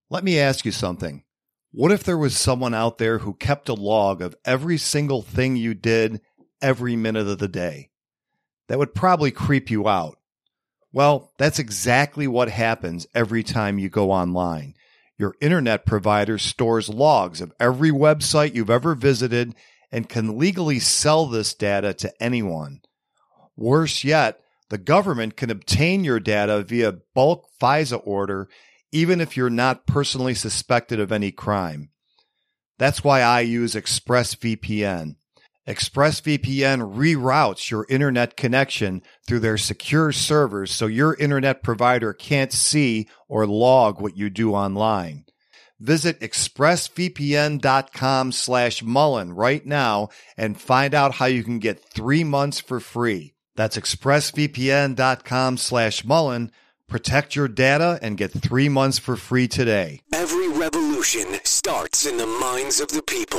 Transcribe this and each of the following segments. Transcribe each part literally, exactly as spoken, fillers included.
Let me ask you something. What if there was someone out there who kept a log of every single thing you did every minute of the day? That would probably creep you out. Well, that's exactly what happens every time you go online. Your internet provider stores logs of every website you've ever visited and can legally sell this data to anyone. Worse yet, the government can obtain your data via bulk FISA order even if you're not personally suspected of any crime. That's why I use ExpressVPN. ExpressVPN reroutes your internet connection through their secure servers so your internet provider can't see or log what you do online. Visit expressvpn.com slash Mullen right now and find out how you can get three months for free. That's expressvpn.com slash Mullen. Protect your data and get three months for free today. Every revolution starts in the minds of the people.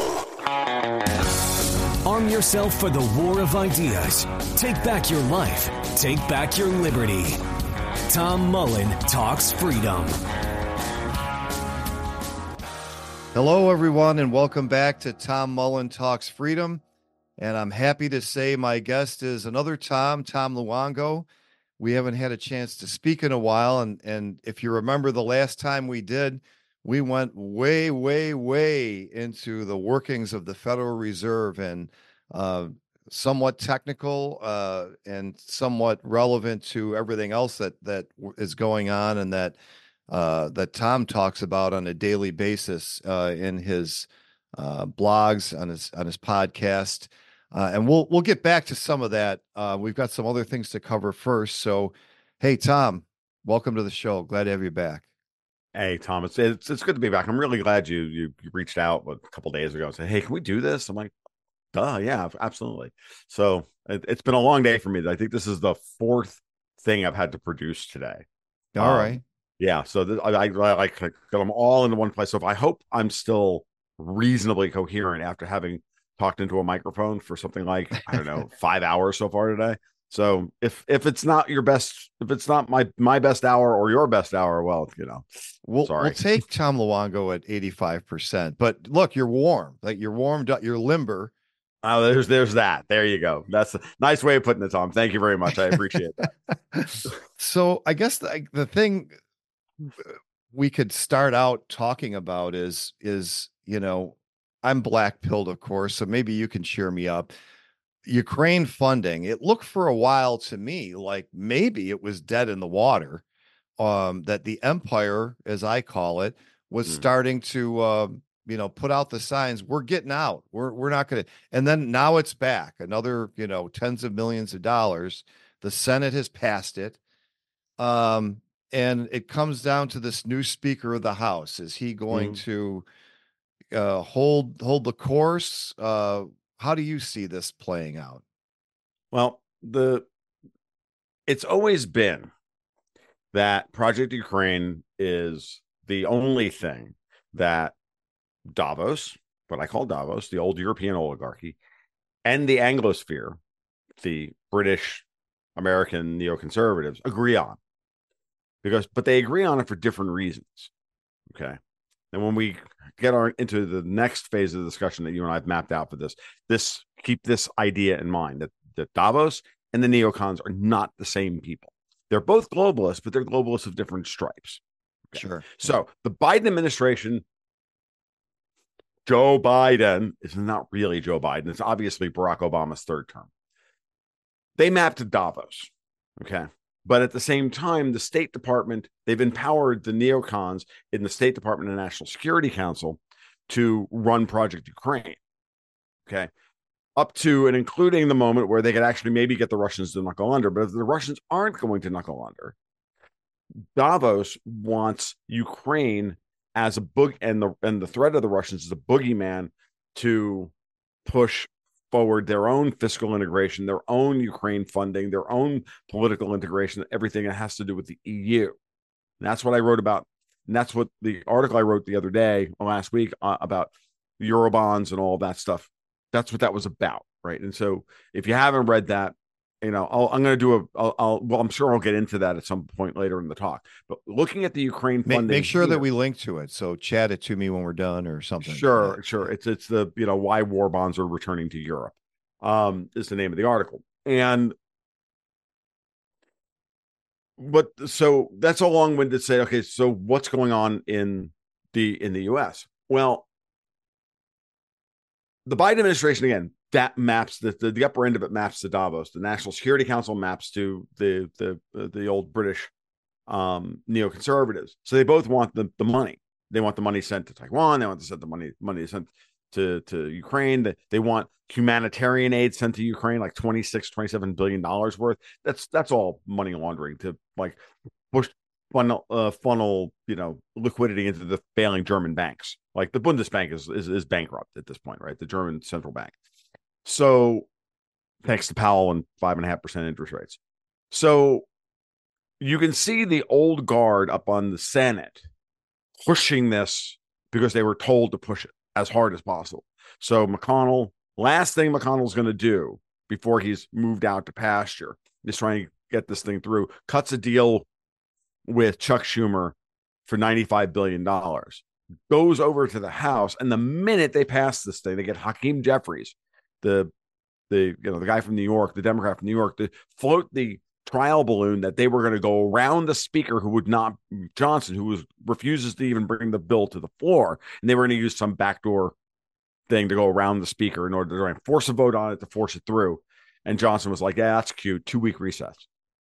Arm yourself for the war of ideas. Take back your life. Take back your liberty. Tom Mullen Talks Freedom. Hello, everyone, and welcome back to Tom Mullen Talks Freedom. And I'm happy to say my guest is another Tom, Tom Luongo. We haven't had a chance to speak in a while. And, and if you remember the last time we did, we went way, way, way into the workings of the Federal Reserve and uh, somewhat technical uh, and somewhat relevant to everything else that that is going on and that uh, that Tom talks about on a daily basis uh, in his uh, blogs, on his on his podcast. Uh, and we'll we'll get back to some of that. Uh, we've got some other things to cover first. So, hey, Tom, welcome to the show. Glad to have you back. Hey, Tom, it's it's, it's good to be back. I'm really glad you you, you reached out a couple of days ago and said, hey, can we do this? I'm like, duh, yeah, absolutely. So it, it's been a long day for me. I think this is the fourth thing I've had to produce today. All um, right. Yeah, so th- I, I, I like to get them all into one place. So if I hope I'm still reasonably coherent after having talked into a microphone for something like, I don't know, five hours so far today. So if if it's not your best, if it's not my my best hour or your best hour, well, you know, we'll, sorry. We'll take Tom Luongo at eighty-five percent. But look, you're warm. Like you're warmed up. You're limber. Oh, there's there's that. There you go. That's a nice way of putting it, Tom. Thank you very much. I appreciate that. So I guess the, the thing we could start out talking about is is, you know, I'm black-pilled, of course, so maybe you can cheer me up. Ukraine funding, it looked for a while to me like maybe it was dead in the water, um, that the empire, as I call it, was mm. starting to, uh, you know, put out the signs, we're getting out. We're we're not going to. And then now it's back, another, you know, tens of millions of dollars. The Senate has passed it. Um, and it comes down to this new Speaker of the House. Is he going mm. to Uh, hold hold the course? Uh, how do you see this playing out? Well, the it's always been that Project Ukraine is the only thing that Davos, what I call Davos, the old European oligarchy, and the Anglosphere, the British, American neoconservatives, agree on. Because, but they agree on it for different reasons. Okay. And when we get our into the next phase of the discussion that you and I have mapped out for this, this keep this idea in mind that, that Davos and the neocons are not the same people. They're both globalists, but they're globalists of different stripes. Okay. Sure. So the Biden administration, Joe Biden, is not really Joe Biden. It's obviously Barack Obama's third term. They mapped to Davos. Okay. But at the same time, the State Department, they've empowered the neocons in the State Department and National Security Council to run Project Ukraine. Okay. Up to and including the moment where they could actually maybe get the Russians to knuckle under. But if the Russians aren't going to knuckle under, Davos wants Ukraine as a boog and the and the threat of the Russians is a boogeyman to push forward their own fiscal integration, their own Ukraine funding, their own political integration, everything that has to do with the E U. And that's what I wrote about. And that's what the article I wrote the other day, last week, uh, about Eurobonds and all that stuff. That's what that was about, right? And so if you haven't read that, you know, I'll, I'm going to do a, I'll, I'll, well, I'm sure I'll get into that at some point later in the talk. But looking at the Ukraine Make, funding, make sure here, that we link to it. So chat it to me when we're done or something. Sure, yeah. sure. It's it's the you know why war bonds are returning to Europe, um, is the name of the article. And but so that's a long winded to say, okay, so what's going on in the in the U S? Well, the Biden administration, again, that maps the, the the upper end of it maps to Davos. The National Security Council maps to the the the old British um, neoconservatives. So they both want the, the money. They want the money sent to Taiwan. They want to send the money money sent to to Ukraine. They, they want humanitarian aid sent to Ukraine, like twenty-six, twenty-seven billion dollars worth. That's that's all money laundering to like push funnel uh, funnel you know liquidity into the failing German banks. Like the Bundesbank is, is is bankrupt at this point, right? The German central bank. So thanks to Powell and five and a half percent interest rates. So you can see the old guard up on the Senate pushing this because they were told to push it as hard as possible. So McConnell, last thing McConnell's going to do before he's moved out to pasture is trying to get this thing through, cuts a deal with Chuck Schumer for ninety-five billion dollars, goes over to the House, and the minute they pass this thing, they get Hakeem Jeffries, the the you know the guy from New York, the Democrat from New York, to float the trial balloon that they were going to go around the speaker, who would not, Johnson, who was refuses to even bring the bill to the floor, and they were going to use some backdoor thing to go around the speaker in order to try and force a vote on it to force it through. And Johnson was like, "Yeah, that's cute. Two week recess."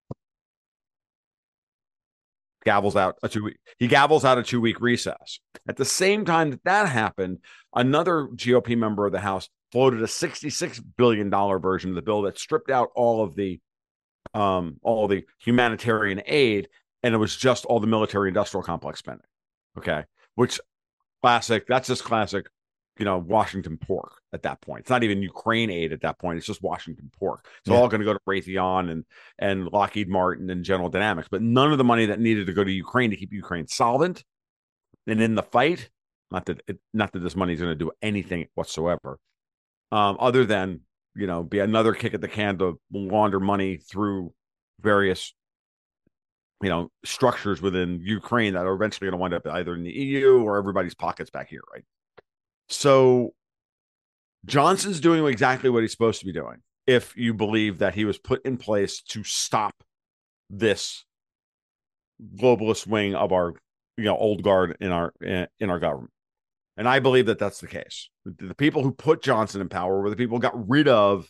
Gavels out a two week. He gavels out a two week recess. At the same time that that happened, another G O P member of the House floated a sixty-six billion dollars version of the bill that stripped out all of the um, all the humanitarian aid, and it was just all the military industrial complex spending. Okay, which classic. That's just classic. You know, Washington pork at that point. It's not even Ukraine aid at that point. It's just Washington pork. It's yeah. all going to go to Raytheon and, and Lockheed Martin and General Dynamics, but none of the money that needed to go to Ukraine to keep Ukraine solvent and in the fight. Not that it, not that this money is going to do anything whatsoever, um, other than, you know, be another kick at the can to launder money through various, you know, structures within Ukraine that are eventually going to wind up either in the E U or everybody's pockets back here, right? So Johnson's doing exactly what he's supposed to be doing, if you believe that he was put in place to stop this globalist wing of our, you know, old guard in our in our government. And I believe that that's the case. The people who put Johnson in power were the people who got rid of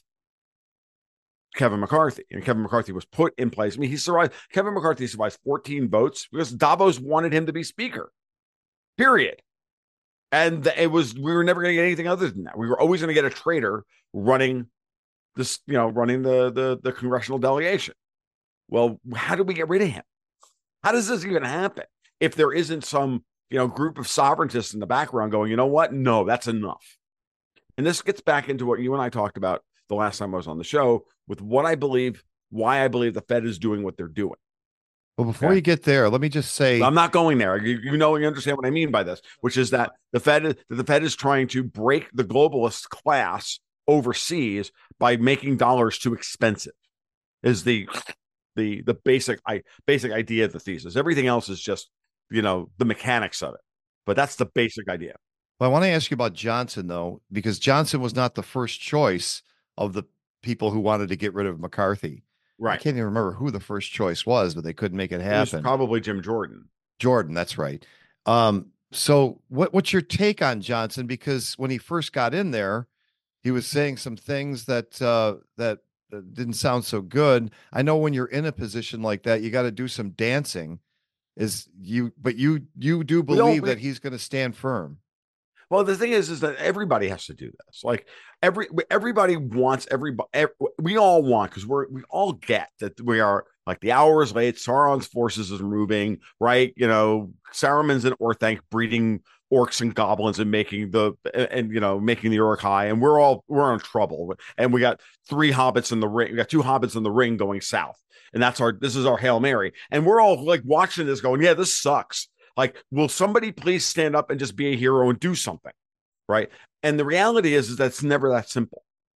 Kevin McCarthy. And Kevin McCarthy was put in place. I mean, he survived. Kevin McCarthy survived fourteen votes because Davos wanted him to be speaker, period. And it was, we were never going to get anything other than that. We were always going to get a traitor running this, you know, running the, the, the congressional delegation. Well, how do we get rid of him? How does this even happen if there isn't some, you know, group of sovereigntists in the background going, you know what? No, that's enough. And this gets back into what you and I talked about the last time I was on the show with what I believe, why I believe the Fed is doing what they're doing. Well, before okay. you get there, let me just say, I'm not going there. You, you know, you understand what I mean by this, which is that the Fed, the Fed is trying to break the globalist class overseas by making dollars too expensive. Is the the the basic I basic idea of the thesis. Everything else is just, you know, the mechanics of it. But that's the basic idea. Well, I want to ask you about Johnson, though, because Johnson was not the first choice of the people who wanted to get rid of McCarthy. Right. I can't even remember who the first choice was, but they couldn't make it happen. It was probably Jim Jordan. Jordan, that's right. Um, so what, what's your take on Johnson? Because when he first got in there, he was saying some things that uh, that didn't sound so good. I know when you're in a position like that, you got to do some dancing. Is you, but you you do believe we, that he's going to stand firm. Well, the thing is, is that everybody has to do this. Like every everybody wants everybody. Every, we all want, because we're we all get that we are like the hour is late. Sauron's forces is moving, right? You know, Saruman's and Orthanc breeding orcs and goblins and making the and, and you know making the Uruk-hai, and we're all we're in trouble. And we got three hobbits in the ring. We got two hobbits in the ring going south, and that's our this is our Hail Mary. And we're all like watching this, going, yeah, this sucks. Like, will somebody please stand up and just be a hero and do something, right? And the reality is, is that's never that simple.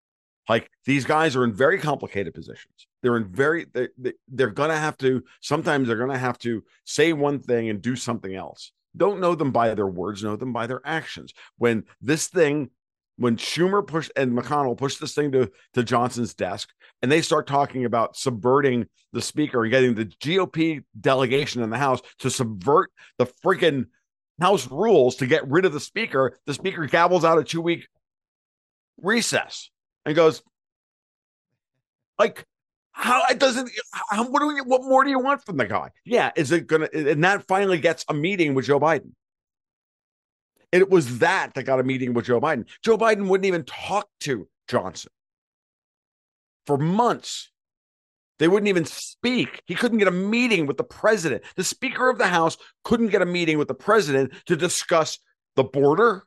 Like these guys are in very complicated positions. They're in very, they, they, they're going to have to, sometimes they're going to have to say one thing and do something else. Don't know them by their words, know them by their actions. When this thing, when Schumer pushed and McConnell pushed this thing to, to Johnson's desk, and they start talking about subverting the speaker and getting the G O P delegation in the House to subvert the freaking House rules to get rid of the speaker, the speaker gavels out a two-week recess and goes, like, how it doesn't, how, what do we, what more do you want from the guy? Yeah. Is it going to, and that finally gets a meeting with Joe Biden. It was that that got a meeting with Joe Biden. Joe Biden wouldn't even talk to Johnson for months. They wouldn't even speak. He couldn't get a meeting with the president. The Speaker of the House couldn't get a meeting with the president to discuss the border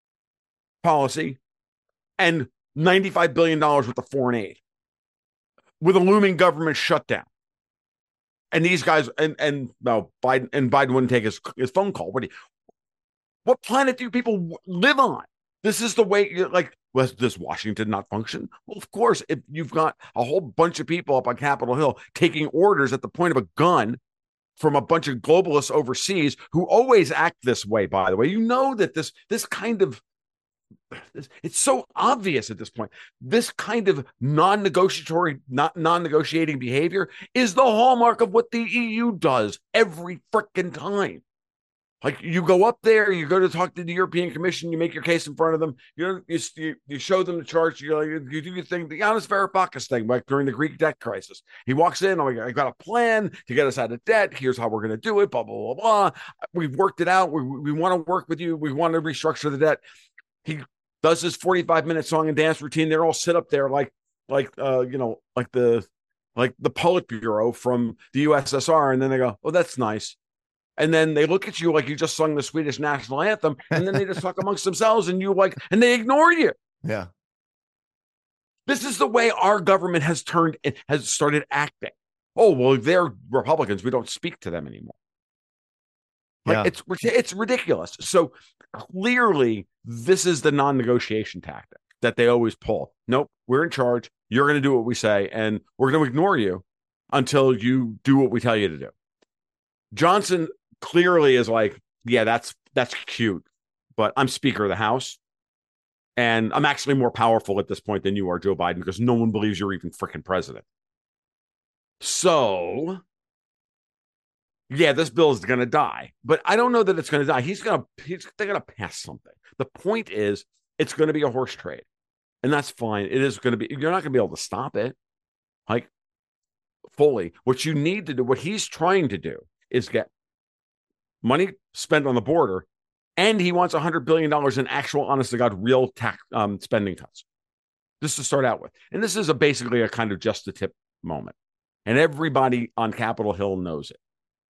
policy and ninety-five billion dollars worth of foreign aid with a looming government shutdown. And these guys, and and no, Biden and Biden wouldn't take his, his phone call. What do you, what planet do people live on? This is the way, like, was does Washington not function? Well, of course, if you've got a whole bunch of people up on Capitol Hill taking orders at the point of a gun from a bunch of globalists overseas who always act this way, by the way, you know that this this kind of, it's so obvious at this point. This kind of non-negotiatory, not non-negotiating behavior is the hallmark of what the E U does every freaking time. Like, you go up there, you go to talk to the European Commission, you make your case in front of them, you you, you show them the charts, you, you, you do your thing, the Yanis Varoufakis thing, like during the Greek debt crisis. He walks in, oh, I got a plan to get us out of debt. Here's how we're going to do it, blah, blah, blah, blah. We've worked it out. We, we want to work with you. We want to restructure the debt. He does his forty-five minute song and dance routine. They're all sit up there like, like, uh, you know, like the, like the Politburo from the U S S R. And then they go, oh, that's nice. And then they look at you like you just sung the Swedish national anthem, and then they just talk amongst themselves, and you like, and they ignore you. Yeah. This is the way our government has turned, has started acting. Oh, well, they're Republicans. We don't speak to them anymore. Like, yeah. it's it's ridiculous. So clearly, this is the non-negotiation tactic that they always pull. Nope, we're in charge. You're going to do what we say, and we're going to ignore you until you do what we tell you to do. Johnson clearly is like, yeah, that's that's cute, but I'm Speaker of the House, and I'm actually more powerful at this point than you are, Joe Biden, because no one believes you're even freaking president. So, yeah, this bill is going to die, but I don't know that it's going to die. He's going to, he's, they're going to pass something. The point is, it's going to be a horse trade, and that's fine. It is going to be, you're not going to be able to stop it, like, fully. What you need to do, what he's trying to do, is get money spent on the border, and he wants one hundred billion dollars in actual, honest to God, real tax um, spending cuts. Just to start out with. And this is a basically a kind of just the tip moment. And everybody on Capitol Hill knows it.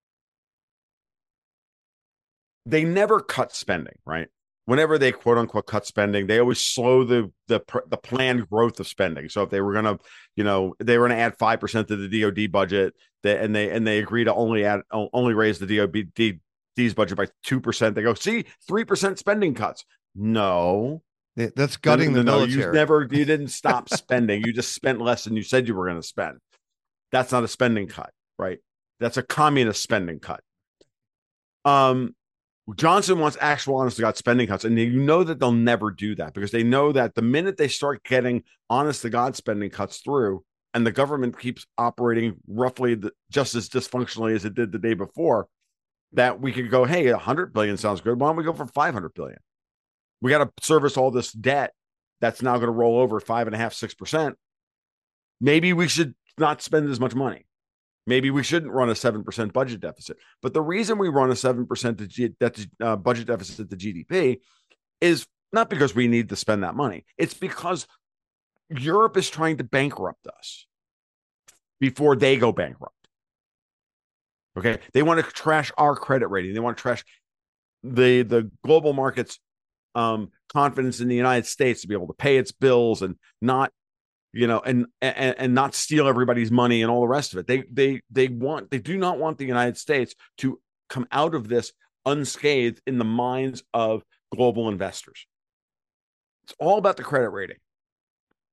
They never cut spending, right? Whenever they quote unquote cut spending, they always slow the the the planned growth of spending. So if they were going to, you know, they were going to add five percent to the D O D budget, they, and they and they agree to only add only raise the D O D's budget by two percent, they go, see, three percent spending cuts. No, that's gutting no, no, the no, military. You never, you didn't stop spending. You just spent less than you said you were going to spend. That's not a spending cut, right? That's a communist spending cut. Um. Johnson wants actual, honest to God, spending cuts. And you know that they'll never do that, because they know that the minute they start getting honest to God spending cuts through, and the government keeps operating roughly the, just as dysfunctionally as it did the day before, that we could go, hey, one hundred billion sounds good. Why don't we go for five hundred billion? We got to service all this debt that's now going to roll over five and a half, six percent. Maybe we should not spend as much money. Maybe we shouldn't run a seven percent budget deficit. But the reason we run a seven percent to G, uh, budget deficit to G D P is not because we need to spend that money. It's because Europe is trying to bankrupt us before they go bankrupt. Okay? They want to trash our credit rating. They want to trash the, the global markets' um, confidence in the United States to be able to pay its bills and not, you know, and, and and not steal everybody's money and all the rest of it. They they they want they do not want the United States to come out of this unscathed in the minds of global investors. It's all about the credit rating.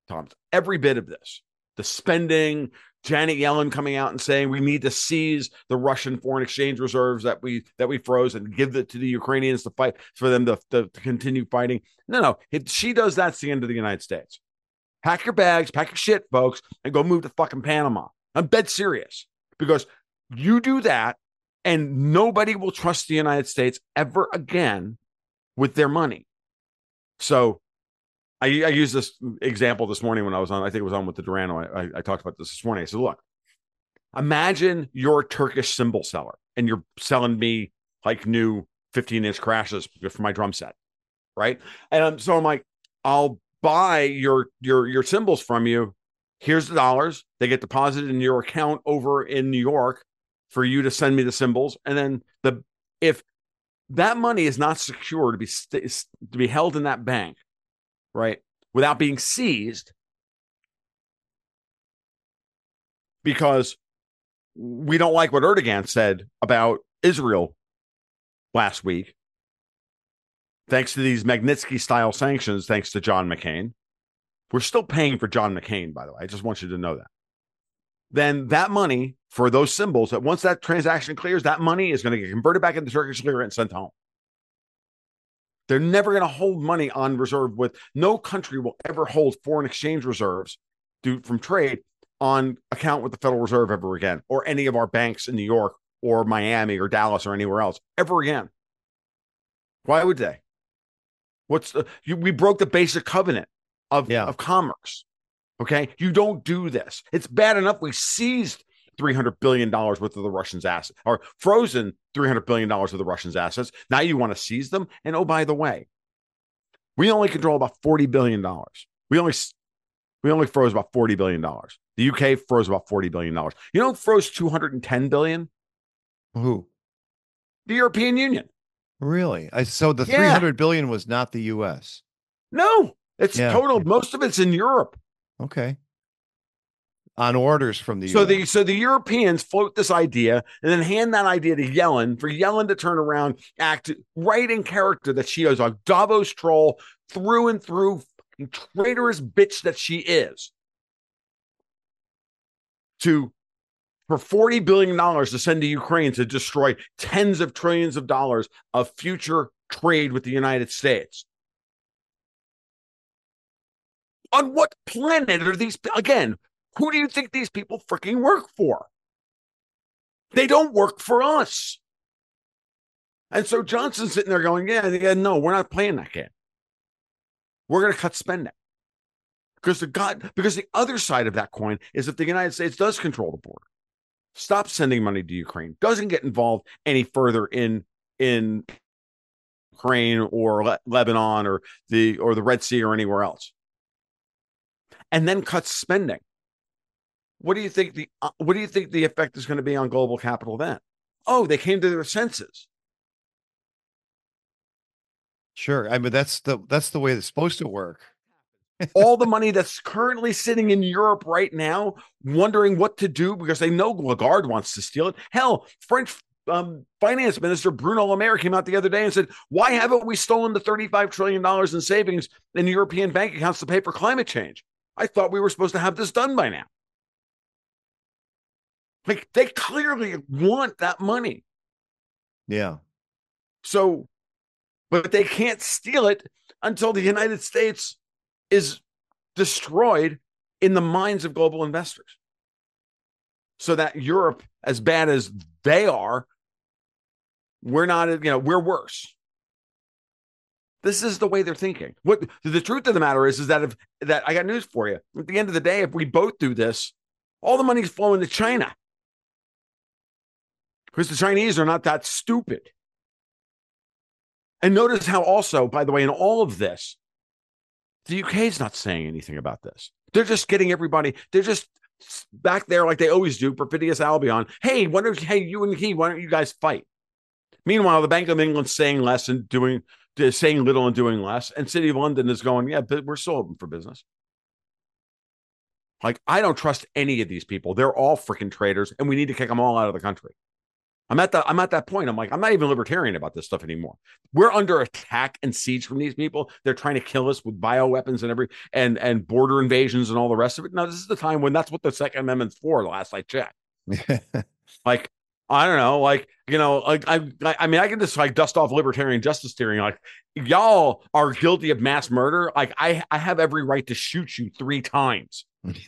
Tom, every bit of this, the spending, Janet Yellen coming out and saying we need to seize the Russian foreign exchange reserves that we that we froze and give it to the Ukrainians to fight for them to, to, to continue fighting. No, no. If she does, that's the end of the United States. Pack your bags, pack your shit, folks, and go move to fucking Panama. I'm dead serious, because you do that and nobody will trust the United States ever again with their money. So I, I used this example this morning when I was on, I think it was on with the Durano. I, I, I talked about this this morning. I said, look, imagine you're a Turkish cymbal seller and you're selling me like new fifteen inch crashes for my drum set. Right. And um, so I'm like, I'll buy your, your, your cymbals from you. Here's the dollars. They get deposited in your account over in New York for you to send me the cymbals. And then the, if that money is not secure to be, st- to be held in that bank, right, without being seized, because we don't like what Erdogan said about Israel last week, thanks to these Magnitsky-style sanctions, thanks to John McCain. We're still paying for John McCain, by the way. I just want you to know that. Then that money for those symbols, that once that transaction clears, that money is going to get converted back into Turkish lira and sent home. They're never going to hold money on reserve with, no country will ever hold foreign exchange reserves due from trade on account with the Federal Reserve ever again, or any of our banks in New York or Miami or Dallas or anywhere else ever again. Why would they? What's the, you, we broke the basic covenant of, yeah. of commerce. Okay. You don't do this. It's bad enough we seized three hundred billion dollars worth of the Russians' assets, or frozen three hundred billion dollars of the Russians' assets. Now you want to seize them. And oh, by the way, we only control about forty billion dollars. We only, we only froze about forty billion dollars. The U K froze about forty billion dollars. You know who froze two hundred ten billion dollars? Who? The European Union. Really? I, so the yeah. three hundred billion dollars was not the U S. No, it's yeah. total. Most of it's in Europe. Okay. On orders from the so U S. the so the Europeans float this idea and then hand that idea to Yellen for Yellen to turn around, act right in character that she is a Davos troll through and through, traitorous bitch that she is. To for forty billion dollars to send to Ukraine to destroy tens of trillions of dollars of future trade with the United States. On what planet are these, again, who do you think these people freaking work for? They don't work for us. And so Johnson's sitting there going, yeah, yeah, no, we're not playing that game. We're going to cut spending. Because the God, because the other side of that coin is if the United States does control the border, stops sending money to Ukraine, doesn't get involved any further in, in Ukraine or Le- Lebanon or the or the Red Sea or anywhere else, and then cuts spending. What do you think the uh, what do you think the effect is going to be on global capital then? Oh, they came to their senses. Sure. I mean, that's the that's the way it's supposed to work. All the money that's currently sitting in Europe right now, wondering what to do because they know Lagarde wants to steal it. Hell, French um, Finance Minister Bruno Le Maire came out the other day and said, why haven't we stolen the thirty-five trillion dollars in savings in European bank accounts to pay for climate change? I thought we were supposed to have this done by now. Like, they clearly want that money. Yeah. So, but they can't steal it until the United States is destroyed in the minds of global investors. So that Europe, as bad as they are, we're not, you know, we're worse. This is the way they're thinking. What the truth of the matter is, is that if that I got news for you. At the end of the day, if we both do this, all the money's flowing to China. Because the Chinese are not that stupid. And notice how also, by the way, in all of this, the U K is not saying anything about this. They're just getting everybody, they're just back there like they always do, perfidious Albion. Hey, why don't, hey, you and he, why don't you guys fight? Meanwhile, the Bank of England's saying less and doing, saying little and doing less. And City of London is going, yeah, but we're still open for business. Like, I don't trust any of these people. They're all freaking traitors, and we need to kick them all out of the country. I'm at that. I'm at that point. I'm like, I'm not even libertarian about this stuff anymore. We're under attack and siege from these people. They're trying to kill us with bioweapons and every and and border invasions and all the rest of it. No, this is the time when that's what the Second Amendment's for. Last I checked, like I don't know, like you know, like I I mean, I can just like dust off libertarian justice theory. Like y'all are guilty of mass murder. Like I I have every right to shoot you three times.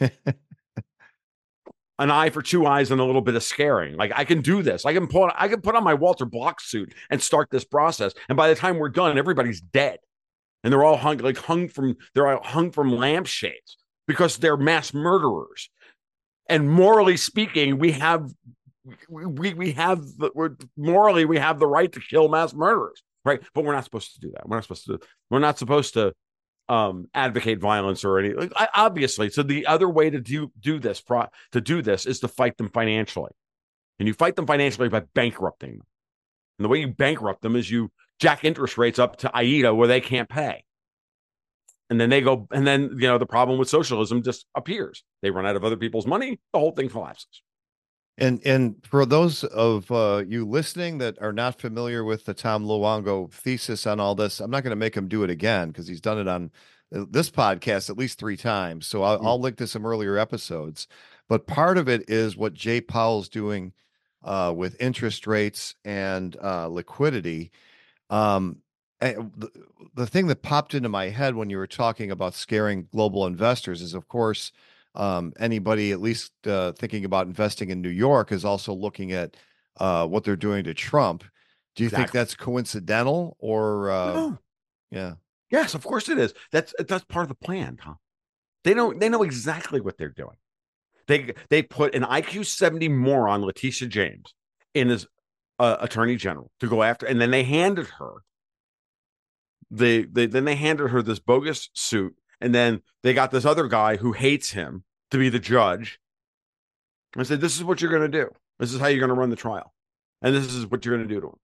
An eye for two eyes and a little bit of scaring. Like I can do this. I can put I can put on my Walter Block suit and start this process. And by the time we're done, everybody's dead, and they're all hung like hung from they're all hung from lampshades because they're mass murderers. And morally speaking, we have we we have the, we're morally we have the right to kill mass murderers, right? But we're not supposed to do that. We're not supposed to. We're not supposed to. um advocate violence or anything. Like, obviously, so the other way to do do this pro to do this is to fight them financially, and you fight them financially by bankrupting them. And the way you bankrupt them is you jack interest rates up to I E D A where they can't pay, and then they go, and then you know the problem with socialism just appears. They run out of other people's money, the whole thing collapses. And and for those of uh, you listening that are not familiar with the Tom Luongo thesis on all this, I'm not going to make him do it again because he's done it on this podcast at least three times. So I'll, mm. I'll link to some earlier episodes. But part of it is what Jay Powell's doing uh, with interest rates and uh, liquidity. Um, the, the thing that popped into my head when you were talking about scaring global investors is, of course, Um, anybody at least uh, thinking about investing in New York is also looking at uh, what they're doing to Trump. Do you exactly. think that's coincidental or? Uh, no. Yeah. Yes, of course it is. That's that's part of the plan, Tom. They don't. They know exactly what they're doing. They they put an I Q seventy moron, Letitia James, in as uh, attorney general to go after, and then they handed her. They, they then they handed her this bogus suit. And then they got this other guy who hates him to be the judge. I said, this is what you're going to do. This is how you're going to run the trial. And this is what you're going to do to him.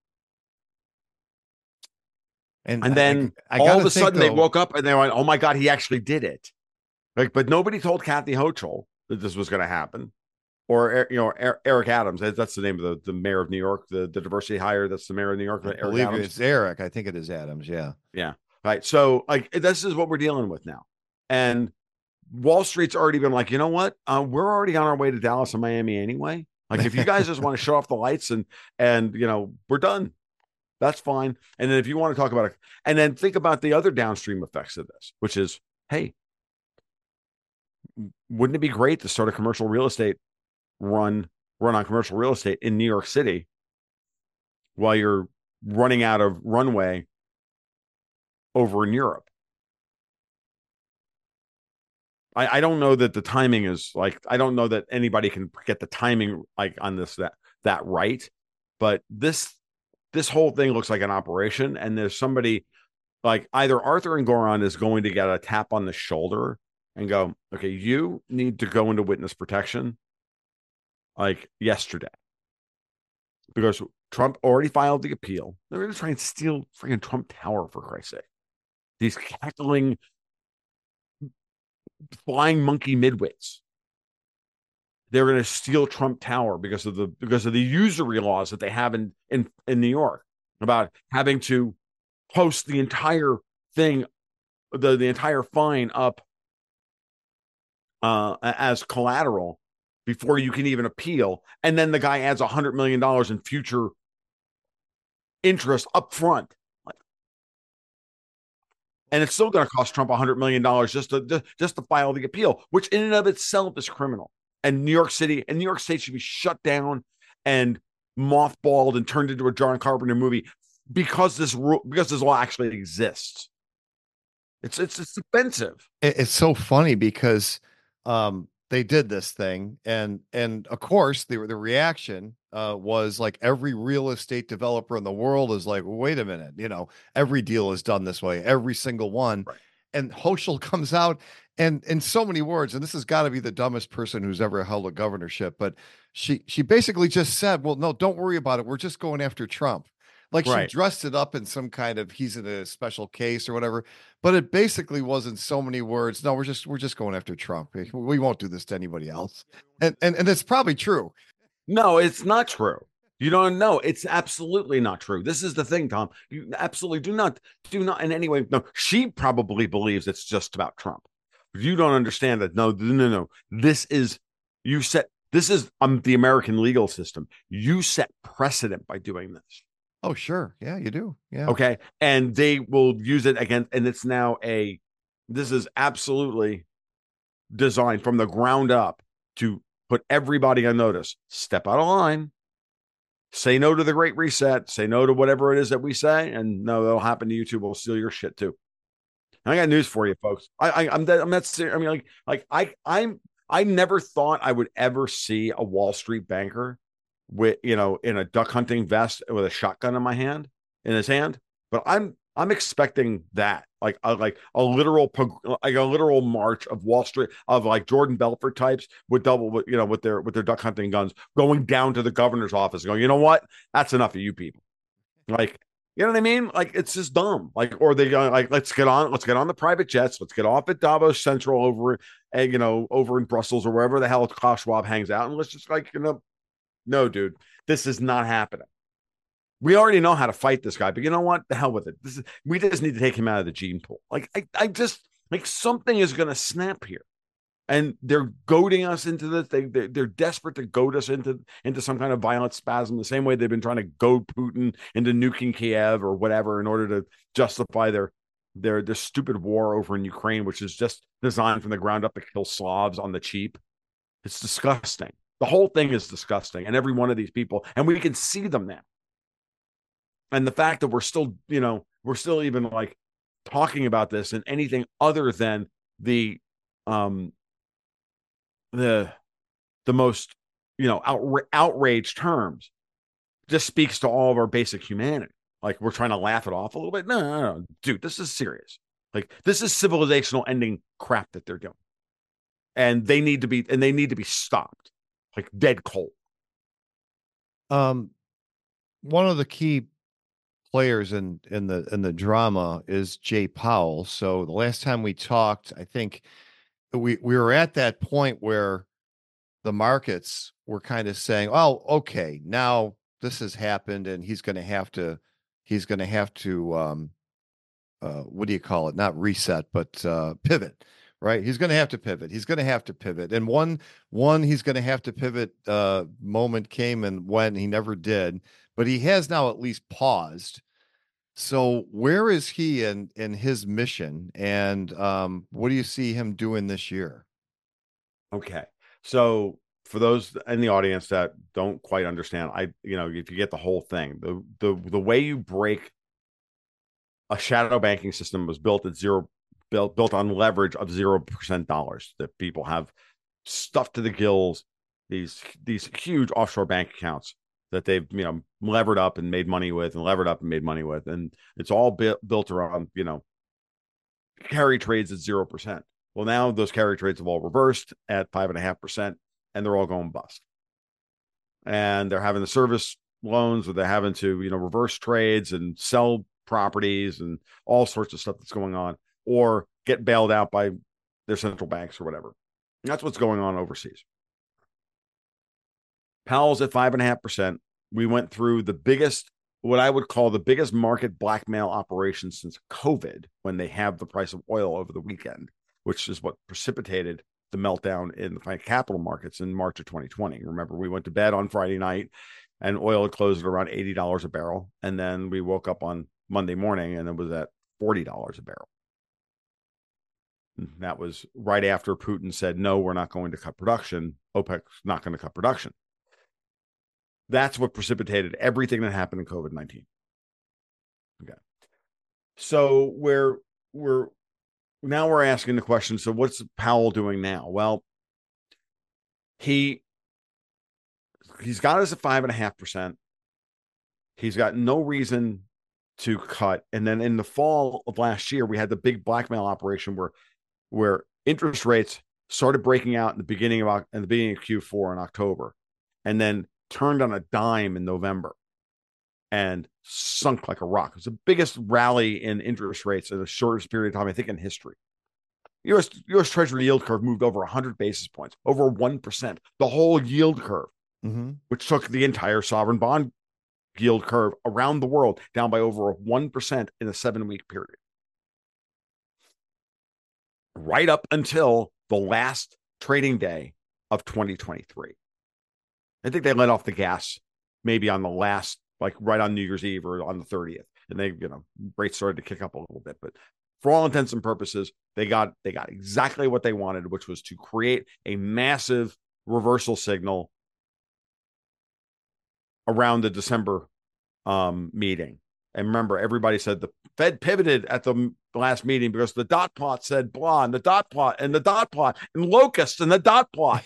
And, and then I, I all of a sudden though, they woke up and they went, oh my God, he actually did it. Like, but nobody told Kathy Hochul that this was going to happen. Or, you know, Eric Adams. That's the name of the, the mayor of New York, the, the diversity hire. That's the mayor of New York. I Eric believe Adams. It's Eric. I think it is Adams. Yeah. Yeah. Right. So like, this is what we're dealing with now. And Wall Street's already been like, you know what? Uh, we're already on our way to Dallas and Miami anyway. Like, if you guys just want to shut off the lights and, and, you know, we're done, that's fine. And then if you want to talk about it, and then think about the other downstream effects of this, which is, hey, wouldn't it be great to start a commercial real estate run, run on commercial real estate in New York City while you're running out of runway over in Europe? I, I don't know that the timing is like, I don't know that anybody can get the timing like on this, that, that right. But this, this whole thing looks like an operation. And there's somebody like either Arthur Engoron is going to get a tap on the shoulder and go, okay, you need to go into witness protection like yesterday. Because Trump already filed the appeal. They're going to try and steal freaking Trump Tower, for Christ's sake. These cackling flying monkey midwits. They're going to steal Trump Tower because of the because of the usury laws that they have in in, in New York about having to post the entire thing, the, the entire fine up uh, as collateral before you can even appeal. And then the guy adds a hundred million dollars in future interest up front. And it's still going to cost Trump one hundred million dollars just to just to file the appeal, which in and of itself is criminal. And New York City and New York State should be shut down and mothballed and turned into a John Carpenter movie because this because this law actually exists. It's it's it's offensive. It's so funny because um, they did this thing, and and of course the the reaction uh, was like every real estate developer in the world is like, wait a minute, you know, every deal is done this way, every single one. Right. And Hochul comes out and in so many words, and this has got to be the dumbest person who's ever held a governorship, but she she basically just said, well, no, don't worry about it. We're just going after Trump. Like right. She dressed it up in some kind of he's in a special case or whatever, but it basically wasn't so many words. No, we're just we're just going after Trump. We won't do this to anybody else. And and and it's probably true. No, it's not true. You don't know. It's absolutely not true. This is the thing, Tom. You absolutely do not, do not in any way. No, she probably believes it's just about Trump. You don't understand that. No, no, no. This is, you set, this is um, the American legal system. You set precedent by doing this. Oh, sure. Yeah, you do. Yeah. Okay. And they will use it again. And it's now a, this is absolutely designed from the ground up to put everybody on notice. Step out of line. Say no to the Great Reset. Say no to whatever it is that we say, and no, that'll happen to YouTube. We'll steal your shit too. And I got news for you, folks. I, I I'm that I'm not serious. I mean, like, like I I'm I never thought I would ever see a Wall Street banker with, you know, in a duck hunting vest with a shotgun in my hand, in his hand. But I'm I'm expecting that, like a, like a literal like a literal march of Wall Street, of like Jordan Belfort types with double, you know, with their with their duck hunting guns going down to the governor's office, going, you know what, that's enough of you people. Like, you know what I mean? Like, it's just dumb. Like, or they go like, let's get on, let's get on the private jets, let's get off at Davos Central over, and you know, over in Brussels or wherever the hell Klaus Schwab hangs out, and let's just like, you know, no, dude, this is not happening. We already know how to fight this guy, but you know what? The hell with it. This is, we just need to take him out of the gene pool. Like, I, I just, like, something is going to snap here. And they're goading us into this. They, they're, they're desperate to goad us into, into some kind of violent spasm, the same way they've been trying to goad Putin into nuking Kiev or whatever in order to justify their, their, their stupid war over in Ukraine, which is just designed from the ground up to kill Slavs on the cheap. It's disgusting. The whole thing is disgusting. And every one of these people, and we can see them now. And the fact that we're still, you know, we're still even like talking about this and anything other than the, um, the, the most, you know, outra- outraged terms, just speaks to all of our basic humanity. Like, we're trying to laugh it off a little bit. No, no, no, dude, this is serious. Like, this is civilizational ending crap that they're doing. And they need to be, and they need to be stopped, like dead cold. Um, one of the key players in in the in the drama is Jay Powell. So the last time we talked, I think we we were at that point where the markets were kind of saying, "Oh, okay, now this has happened, and he's going to have to he's going to have to um, uh, what do you call it? Not reset, but uh, pivot." Right? He's going to have to pivot. He's going to have to pivot. And one, one, he's going to have to pivot uh, moment came and went. He never did, but he has now at least paused. So where is he in, in his mission? And um, what do you see him doing this year? Okay. So for those in the audience that don't quite understand, I, you know, if you get the whole thing, the, the, the way you break a shadow banking system was built at zero built built on leverage of zero percent dollars that people have stuffed to the gills, these these huge offshore bank accounts that they've, you know, levered up and made money with and levered up and made money with. And it's all bu- built around, you know, carry trades at zero percent. Well, now those carry trades have all reversed at five and a half percent, and they're all going bust. And they're having to service loans, or they're having to, you know, reverse trades and sell properties and all sorts of stuff that's going on, or get bailed out by their central banks or whatever. And that's what's going on overseas. Powell's at five and a half percent. We went through the biggest, what I would call the biggest market blackmail operation since COVID, when they have the price of oil over the weekend, which is what precipitated the meltdown in the capital markets in March of twenty twenty. Remember, we went to bed on Friday night and oil had closed at around eighty dollars a barrel. And then we woke up on Monday morning and it was at forty dollars a barrel. That was right after Putin said, no, we're not going to cut production. OPEC's not going to cut production. That's what precipitated everything that happened in COVID nineteen. Okay. So we're, we're, now we're asking the question, so what's Powell doing now? Well, he, he's got us at five and a half percent. He's got no reason to cut. And then in the fall of last year, we had the big blackmail operation where where interest rates started breaking out in the beginning of in the beginning of Q four in October, and then turned on a dime in November and sunk like a rock. It was the biggest rally in interest rates in the shortest period of time, I think, in history. U S U S Treasury yield curve moved over one hundred basis points, over one percent. The whole yield curve Mm-hmm. which took the entire sovereign bond yield curve around the world down by over one percent in a seven-week period. Right up until the last trading day of twenty twenty-three. I think they let off the gas maybe on the last, like right on New Year's Eve or on the thirtieth. And they, you know, rates started to kick up a little bit. But for all intents and purposes, they got they got exactly what they wanted, which was to create a massive reversal signal around the December um, meeting. And remember, everybody said the Fed pivoted at the last meeting because the dot plot said blah, and the dot plot, and the dot plot, and locusts, and the dot plot.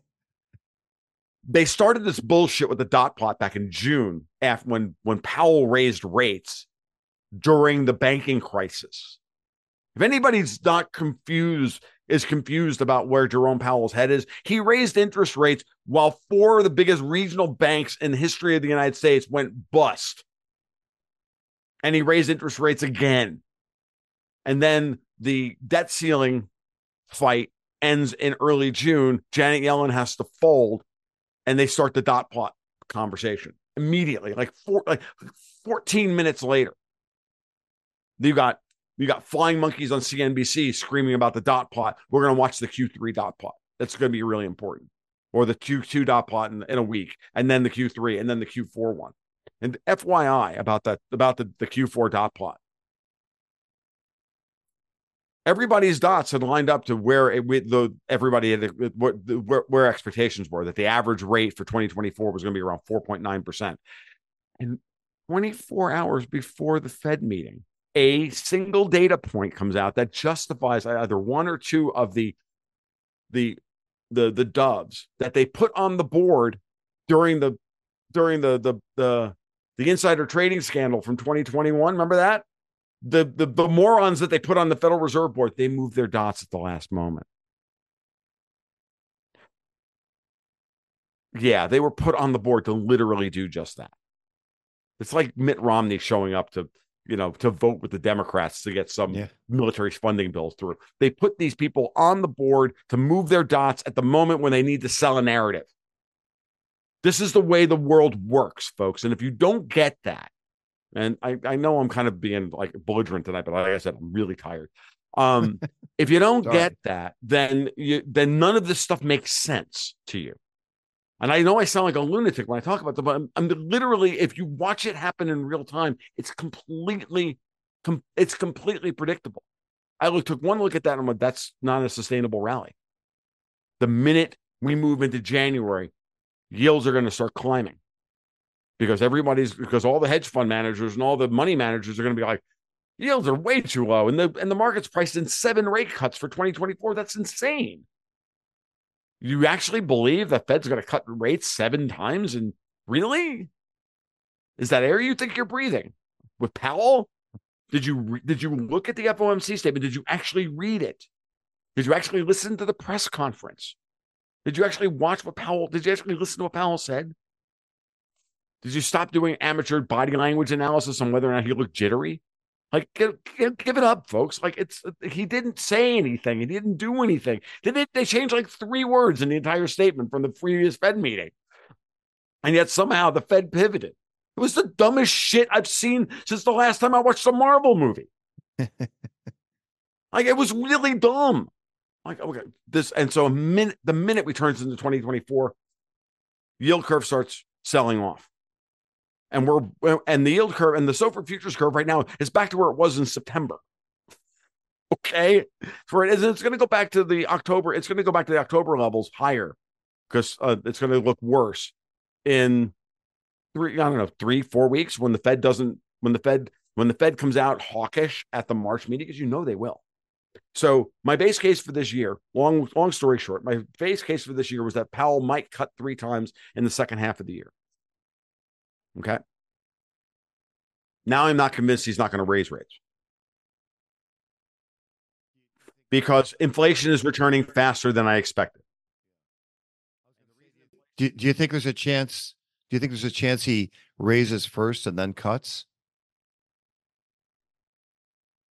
They started this bullshit with the dot plot back in June, after when when Powell raised rates during the banking crisis. If anybody's not confused, is confused about where Jerome Powell's head is, he raised interest rates while four of the biggest regional banks in the history of the United States went bust. And he raised interest rates again. And then the debt ceiling fight ends in early June. Janet Yellen has to fold, and they start the dot plot conversation immediately, like four, like fourteen minutes later. You got you got flying monkeys on C N B C screaming about the dot plot. We're going to watch the Q three dot plot. That's going to be really important. Or the Q two dot plot in, in a week, and then the Q three, and then the Q four one. And F Y I about that, about the, the Q four dot plot. Everybody's dots had lined up to where it, the everybody had what where, where expectations were, that the average rate for twenty twenty-four was going to be around four point nine percent. And twenty-four hours before the Fed meeting, a single data point comes out that justifies either one or two of the the the the doves that they put on the board during the during the the the the insider trading scandal from twenty twenty-one. Remember that? The, the the morons that they put on the Federal Reserve Board, they moved their dots at the last moment. Yeah, they were put on the board to literally do just that. It's like Mitt Romney showing up to, you know, to vote with the Democrats to get some yeah. military funding bills through. They put these people on the board to move their dots at the moment when they need to sell a narrative. This is the way the world works, folks. And if you don't get that, and I, I know I'm kind of being like belligerent tonight, but like I said, I'm really tired. Um, if you don't get that, then you, then none of this stuff makes sense to you. And I know I sound like a lunatic when I talk about them, but I'm, I'm literally, if you watch it happen in real time, it's completely, com- it's completely predictable. I look, took one look at that and I'm like, that's not a sustainable rally. The minute we move into January, yields are going to start climbing. Because everybody's, because all the hedge fund managers and all the money managers are going to be like, yields are way too low. And the, and the market's priced in seven rate cuts for twenty twenty-four. That's insane. You actually believe that Fed's going to cut rates seven times? And really? Is that air you think you're breathing? With Powell? Did you, re- did you look at the F O M C statement? Did you actually read it? Did you actually listen to the press conference? Did you actually watch what Powell, did you actually listen to what Powell said? Did you stop doing amateur body language analysis on whether or not he looked jittery? Like, give, give, give it up, folks. Like, it's he didn't say anything. He didn't do anything. They, they changed like three words in the entire statement from the previous Fed meeting. And yet somehow the Fed pivoted. It was the dumbest shit I've seen since the last time I watched a Marvel movie. Like, it was really dumb. Like, okay, this, and so a minute, the minute we turns into twenty twenty-four, yield curve starts selling off. And we're and the yield curve and the SOFR futures curve right now is back to where it was in September. Okay, for it is it's going to go back to the October. It's going to go back to the October levels higher because uh, it's going to look worse in three. I don't know, three, four weeks when the Fed doesn't when the Fed when the Fed comes out hawkish at the March meeting, because you know they will. So my base case for this year, long long story short, my base case for this year was that Powell might cut three times in the second half of the year. Okay. Now I'm not convinced he's not going to raise rates because inflation is returning faster than I expected. Do, do you think there's a chance? Do you think there's a chance he raises first and then cuts?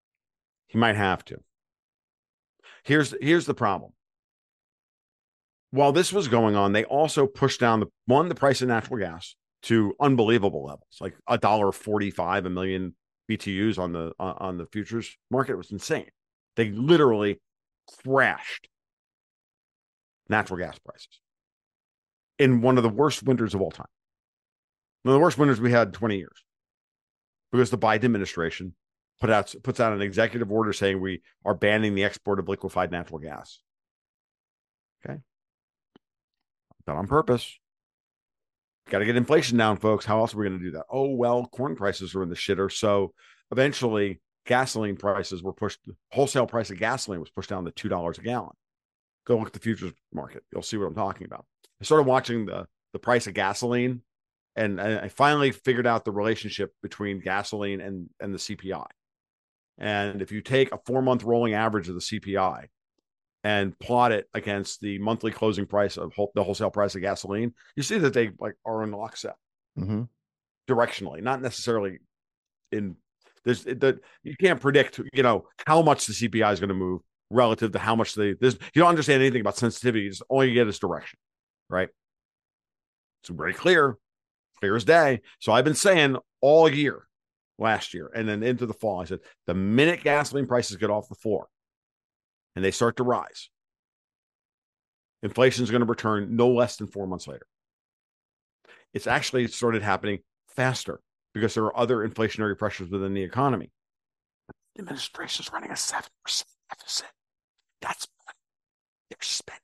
He might have to. Here's here's the problem. while this was going on, they also pushed down the one, the price of natural gas to unbelievable levels, like a dollar forty-five a million B T Us on the uh, on the futures market. It was insane. They literally crashed natural gas prices in one of the worst winters of all time. One of the worst winters we had in twenty years, because the Biden administration put out puts out an executive order saying we are banning the export of liquefied natural gas. Okay. Done on purpose. Got to get inflation down, folks. How else are we going to do that? Oh, well, corn prices are in the shitter. So eventually gasoline prices were pushed, wholesale price of gasoline was pushed down to two dollars a gallon. Go look at the futures market. You'll see what I'm talking about. I started watching the, the price of gasoline, and I finally figured out the relationship between gasoline and, and the C P I. And if you take a four-month rolling average of the C P I and plot it against the monthly closing price of whole, the wholesale price of gasoline, you see that they like are in lockstep, mm-hmm. directionally, not necessarily in there's that you can't predict, you know, how much the C P I is going to move relative to how much the this you don't understand anything about sensitivity. It's all you get is direction, right? It's very clear, clear as day. So I've been saying all year, last year, and then into the fall, I said the minute gasoline prices get off the floor and they start to rise, inflation is going to return no less than four months later. It's actually started happening faster because there are other inflationary pressures within the economy. The administration is running a seven percent deficit. That's money they're spending.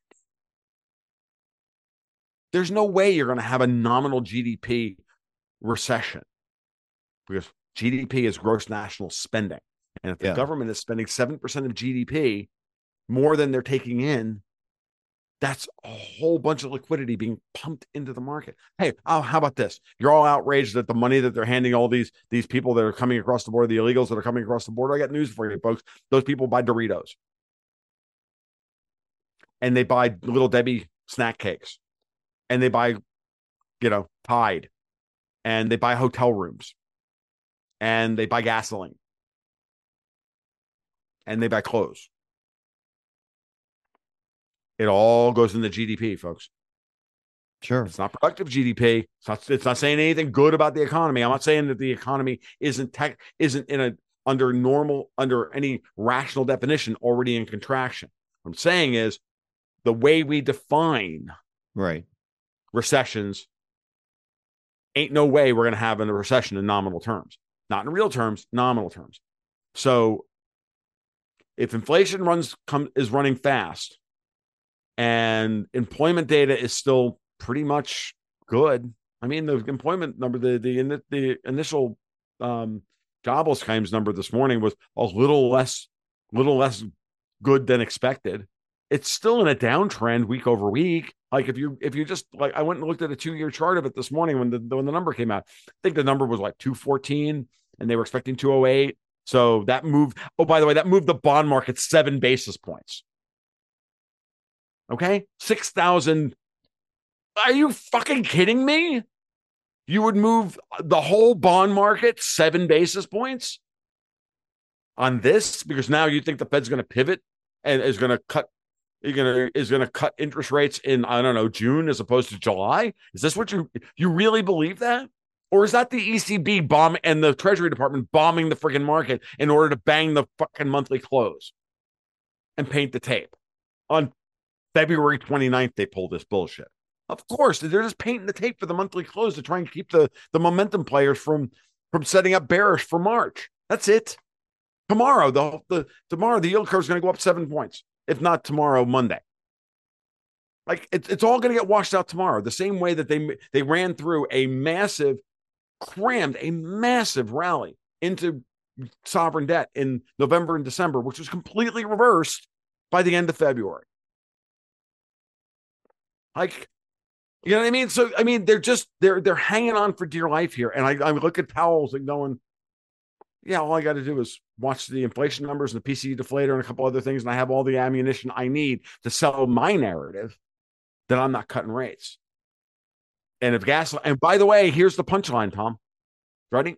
There's no way you're going to have a nominal G D P recession, because G D P is gross national spending. And if the yeah. government is spending seven percent of G D P, more than they're taking in, that's a whole bunch of liquidity being pumped into the market. Hey, oh, how about this? You're all outraged at the money that they're handing all these, these people that are coming across the border, the illegals that are coming across the border. I got news for you, folks. Those people buy Doritos. And they buy Little Debbie snack cakes. And they buy, you know, Tide. And they buy hotel rooms. And they buy gasoline. And they buy clothes. It all goes in the G D P, folks. Sure. It's not productive G D P. It's not, it's not saying anything good about the economy. I'm not saying that the economy isn't tech, isn't in a under normal, under any rational definition, already in contraction. What I'm saying is the way we define right recessions, ain't no way we're going to have a recession in nominal terms. Not in real terms, nominal terms. So if inflation runs come is running fast, and employment data is still pretty much good. I mean, the employment number, the the the initial um, jobless claims number this morning was a little less, little less good than expected. It's still in a downtrend week over week. Like if you if you just like, I went and looked at a two year chart of it this morning when the when the number came out. I think the number was like two fourteen, and they were expecting two oh eight. So that moved. Oh, by the way, that moved the bond market seven basis points. Okay, six thousand. Are you fucking kidding me? You would move the whole bond market seven basis points on this because now you think the Fed's going to pivot and is going to cut. You're gonna is going to cut interest rates in, I don't know, June as opposed to July. Is this what you you really believe that? Or is that the E C B bomb and the Treasury Department bombing the freaking market in order to bang the fucking monthly close and paint the tape? On February twenty-ninth, they pulled this bullshit. Of course, they're just painting the tape for the monthly close to try and keep the, the momentum players from, from setting up bearish for March. That's it. Tomorrow, the, the tomorrow the yield curve is going to go up seven points. If not tomorrow, Monday. Like it, it's all going to get washed out tomorrow. The same way that they they ran through a massive, crammed a massive rally into sovereign debt in November and December, which was completely reversed by the end of February. Like, you know what I mean? So, I mean, they're just, they're, they're hanging on for dear life here. And I, I look at Powell's and going, yeah, all I got to do is watch the inflation numbers and the P C E deflator and a couple other things. And I have all the ammunition I need to sell my narrative that I'm not cutting rates. And if gas, and by the way, here's the punchline, Tom. Ready?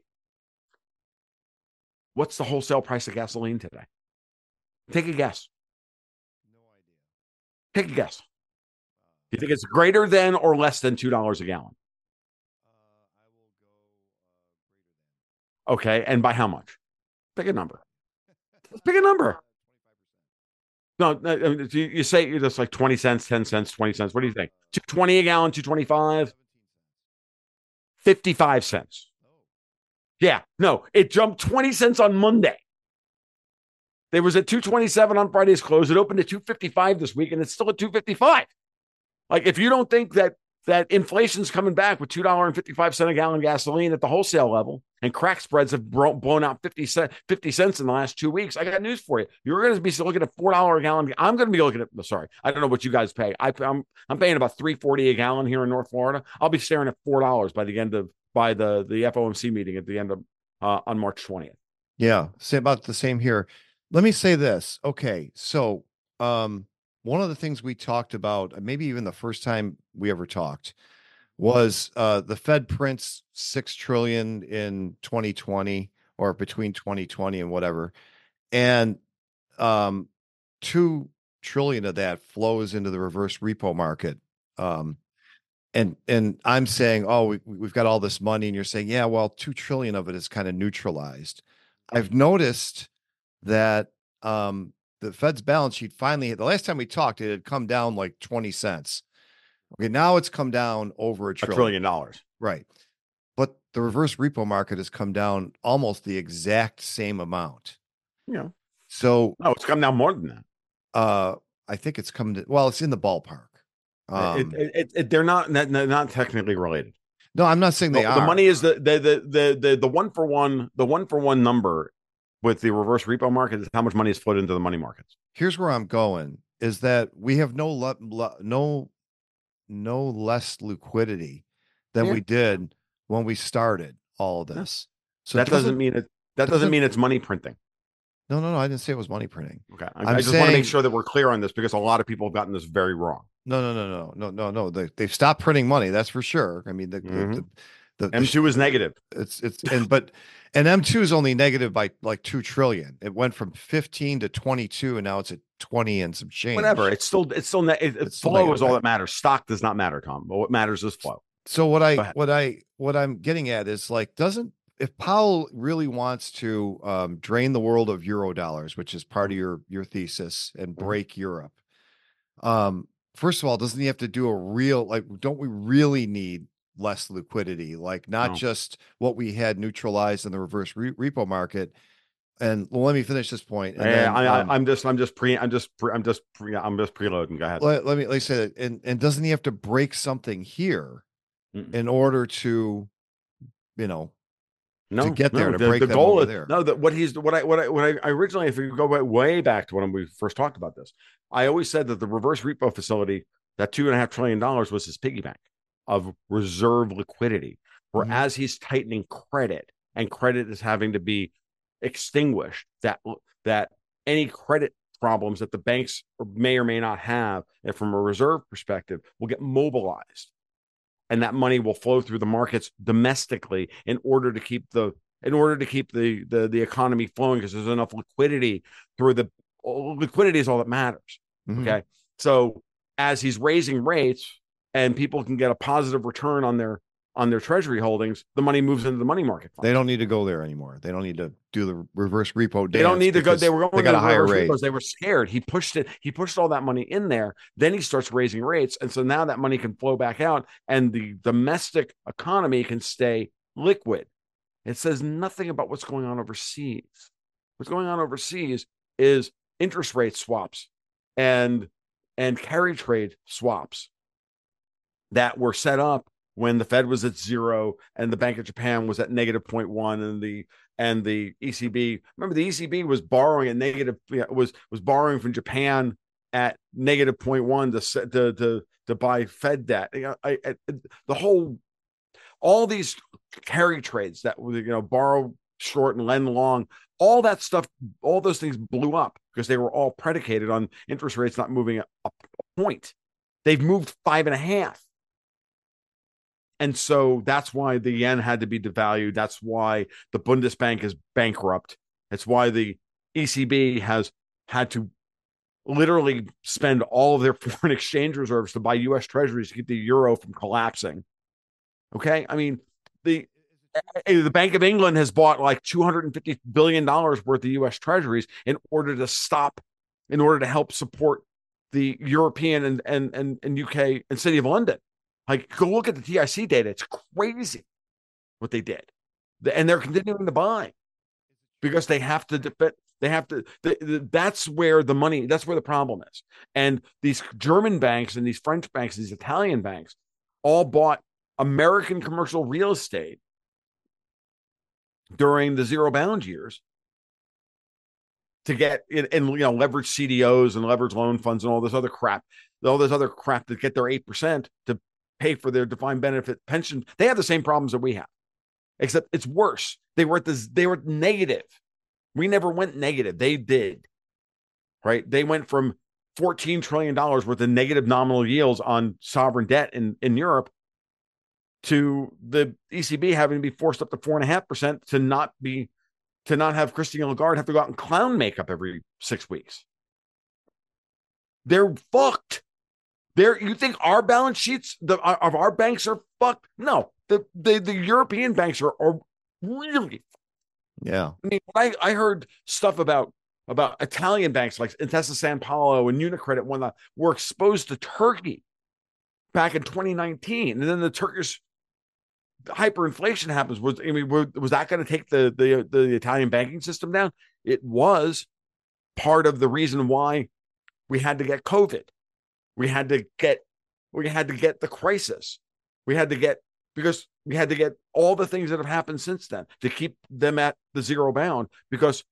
What's the wholesale price of gasoline today? Take a guess. No idea. Take a guess. you think it's greater than or less than two dollars a gallon? Okay, and by how much? Pick a number. Let's pick a number. No, no you, you say it's like twenty cents, ten cents, twenty cents. What do you think? two twenty a gallon, two twenty-five, fifty-five cents. Yeah, no, it jumped twenty cents on Monday. There was at two twenty-seven on Friday's close. It opened at two fifty-five this week, and it's still at two fifty-five. Like, if you don't think that that inflation's coming back with two dollars and fifty-five cents a gallon gasoline at the wholesale level, and crack spreads have blown out fifty cents, fifty cents in the last two weeks, I got news for you. You're going to be looking at four dollars a gallon. I'm going to be looking at, sorry, I don't know what you guys pay. I, I'm I'm paying about three forty a gallon here in North Florida. I'll be staring at four dollars by the end of, by the, the F O M C meeting at the end of, uh, on March twentieth. Yeah, say about the same here. Let me say this. Okay, so um, one of the things we talked about, maybe even the first time we ever talked, was uh, the Fed prints six trillion in twenty twenty, or between twenty twenty and whatever, and um, two trillion of that flows into the reverse repo market. Um, and and I'm saying, oh, we, we've got all this money, and you're saying, yeah, well, two trillion of it is kind of neutralized. I've noticed that um, the Fed's balance sheet finally, the last time we talked, it had come down like twenty cents. Okay, now it's come down over a trillion. A trillion dollars. Right. But the reverse repo market has come down almost the exact same amount. Yeah. So no, it's come down more than that. Uh, I think it's come to, well, it's in the ballpark. Um, it, it, it, they're not, not not technically related. No, I'm not saying they the, are. The money is the the, the the the the one for one the one for one number with the reverse repo market is how much money is flowed into the money markets. Here's where I'm going: is that we have no le- le- no no less liquidity than yeah. we did when we started all of this. So that doesn't, doesn't mean it. That doesn't, doesn't mean it's money printing. No, no, no. I didn't say it was money printing. Okay, I, I just saying, want to make sure that we're clear on this because a lot of people have gotten this very wrong. No, no, no, no, no, no, no. They they've stopped printing money. That's for sure. I mean, the mm-hmm. the, the, the M two is negative. It's it's and but and M two is only negative by like two trillion. It went from fifteen to twenty-two, and now it's at twenty and some change. Whatever. It's still it's still ne- it, it's flow still is all that matters. Stock does not matter, Tom. But what matters is flow. So what I what I what I'm getting at is like doesn't if Powell really wants to um, drain the world of euro dollars, which is part of your your thesis, and break mm-hmm. Europe, um, first of all, doesn't he have to do a real like? Don't we really need less liquidity? Like not no. just what we had neutralized in the reverse re- repo market. And well, let me finish this point. And yeah, then, I, um, I'm just I'm just pre I'm just pre, I'm just pre, I'm just preloading. Go ahead. Let, let me let me say that. And and doesn't he have to break something here Mm-mm. in order to, you know? No, to get there, no, to the, break the them goal over is, there. No, that what he's what I what I what I originally, if you go way, way back to when we first talked about this, I always said that the reverse repo facility, that two and a half trillion dollars, was his piggy bank of reserve liquidity. Where mm-hmm. as he's tightening credit, and credit is having to be extinguished, that that any credit problems that the banks may or may not have, and from a reserve perspective, will get mobilized. And that money will flow through the markets domestically in order to keep the in order to keep the the, the economy flowing, because there's enough liquidity through the liquidity is all that matters. Mm-hmm. Okay. So as he's raising rates and people can get a positive return on their on their treasury holdings, the money moves into the money market fund. They don't need to go there anymore. They don't need to do the reverse repo dance. They don't need to go. They were going they got to a higher rate. Repos. They were scared. He pushed it. He pushed all that money in there. Then he starts raising rates. And so now that money can flow back out and the domestic economy can stay liquid. It says nothing about what's going on overseas. What's going on overseas is interest rate swaps and, and carry trade swaps that were set up when the Fed was at zero and the Bank of Japan was at negative zero point one, and the and the E C B, remember the E C B was borrowing at negative was was borrowing from Japan at negative zero point one to to to, to buy Fed debt. You know, I, I, the whole all these carry trades that you know borrow short and lend long, all that stuff, all those things blew up because they were all predicated on interest rates not moving a, a point. They've moved five and a half. And so that's why the yen had to be devalued. That's why the Bundesbank is bankrupt. That's why the E C B has had to literally spend all of their foreign exchange reserves to buy U S treasuries to keep the euro from collapsing. Okay. I mean, the, the Bank of England has bought like two hundred fifty billion dollars worth of U S treasuries in order to stop, in order to help support the European and, and, and, and U K and City of London. Like, go look at the T I C data. It's crazy what they did. And they're continuing to buy because they have to defend. They have to, the, the, that's where the money, that's where the problem is. And these German banks and these French banks, these Italian banks all bought American commercial real estate during the zero bound years to get in, and, you know, leverage C D Os and leverage loan funds and all this other crap, all this other crap to get their eight percent to pay for their defined benefit pension. They have the same problems that we have, except it's worse. They were at this, they were negative. We never went negative. They did, right? They went from fourteen trillion dollars worth of negative nominal yields on sovereign debt in, in Europe to the E C B having to be forced up to four and a half percent to not be, to not have Christine Lagarde have to go out in clown makeup every six weeks. They're fucked. They're, you think our balance sheets the, of our banks are fucked? No, the, the, the European banks are, are really. Yeah. I mean, I, I heard stuff about, about Italian banks like Intesa San Paolo and Unicredit when the, were exposed to Turkey back in twenty nineteen. And then the Turkish hyperinflation happens. Was, I mean, was that going to take the, the, the Italian banking system down? It was part of the reason why we had to get COVID. We had to get, we had to get the crisis. We had to get, because we had to get all the things that have happened since then to keep them at the zero bound, because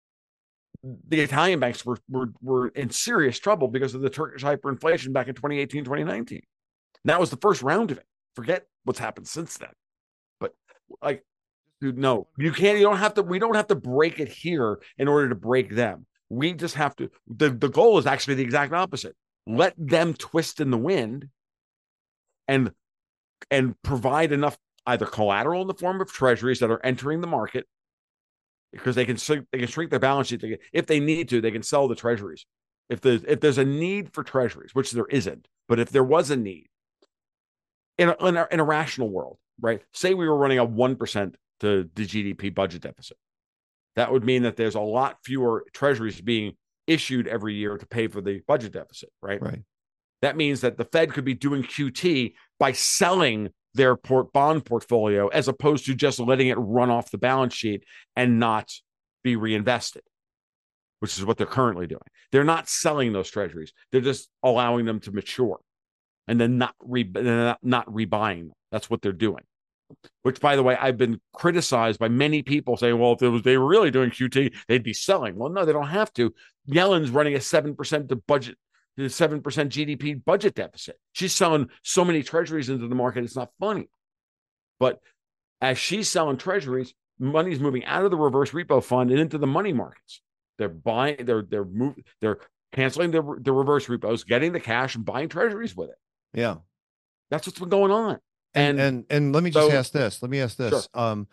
the Italian banks were, were, were in serious trouble because of the Turkish hyperinflation back in twenty eighteen, twenty nineteen. And that was the first round of it. Forget what's happened since then. But like, dude, no, you can't, you don't have to, we don't have to break it here in order to break them. We just have to, the, the goal is actually the exact opposite. Let them twist in the wind and and provide enough either collateral in the form of treasuries that are entering the market, because they can they can shrink their balance sheet. They can, if they need to, they can sell the treasuries. If there's if there's a need for treasuries, which there isn't, but if there was a need in a, in a, in a rational world, right? Say we were running a one percent to the G D P budget deficit. That would mean that there's a lot fewer treasuries being issued every year to pay for the budget deficit, right? Right. That means that the Fed could be doing Q T by selling their port bond portfolio as opposed to just letting it run off the balance sheet and not be reinvested, which is what they're currently doing. They're not selling those treasuries. They're just allowing them to mature and then not, re- not, not rebuying them. That's what they're doing. Which, by the way, I've been criticized by many people saying, well, if it was, they were really doing Q T, they'd be selling. Well, no, they don't have to. Yellen's running a seven percent to budget, seven percent G D P budget deficit. She's selling so many treasuries into the market, it's not funny. But as she's selling treasuries, money's moving out of the reverse repo fund and into the money markets. They're buying, they're they're moving, they're canceling the, the reverse repos, getting the cash and buying treasuries with it. Yeah. That's what's been going on. And, and and and let me just so, ask this. Let me ask this. Sure. Um,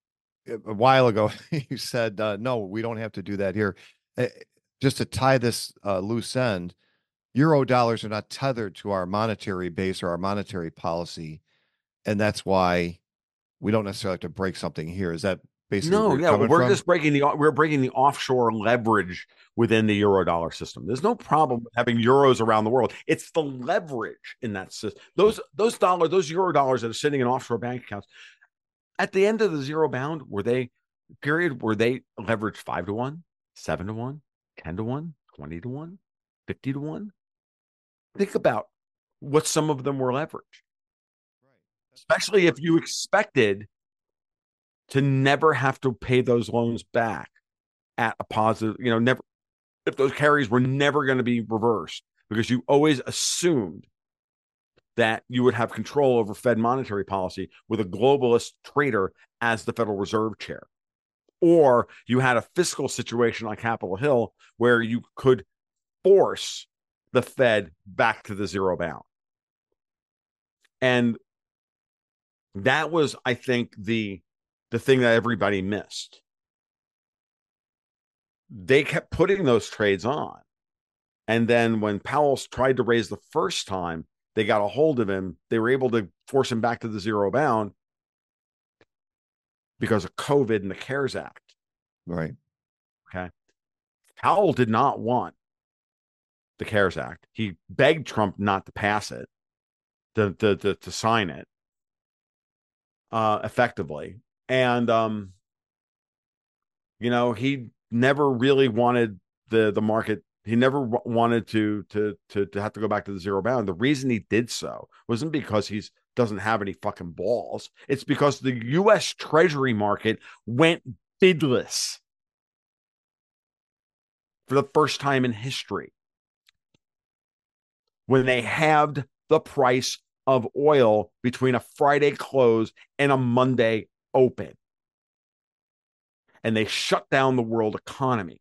a while ago, you said uh, no, we don't have to do that here. Uh, just to tie this uh, loose end, euro dollars are not tethered to our monetary base or our monetary policy, and that's why we don't necessarily have to break something here. Is that basically no? where Yeah, you're we're from? just breaking the we're breaking the offshore leverage within the euro dollar system. There's no problem with having euros around the world. It's the leverage in that system. Those those dollars, those euro dollars that are sitting in offshore bank accounts. At the end of the zero bound, were they period? Were they leveraged five to one, seven to one, ten to one, twenty to one, fifty to one? Think about what some of them were leveraged, especially if you expected to never have to pay those loans back at a positive, you know, never, if those carries were never going to be reversed, because you always assumed that you would have control over Fed monetary policy with a globalist trader as the Federal Reserve chair. Or you had a fiscal situation like Capitol Hill where you could force the Fed back to the zero bound. And that was, I think, the the thing that everybody missed. They kept putting those trades on And then when Powell tried to raise the first time, they got a hold of him. They were able to force him back to the zero bound because of COVID and the CARES Act. Right. Okay. Powell did not want the CARES Act. He begged Trump not to pass it, to, to, to, to sign it uh, effectively. And, um, you know, he never really wanted the, the market. He never w- wanted to, to, to, to have to go back to the zero bound. The reason he did so wasn't because he's doesn't have any fucking balls. It's because the U S Treasury market went bidless for the first time in history when they halved the price of oil between a Friday close and a Monday open. And they shut down the world economy.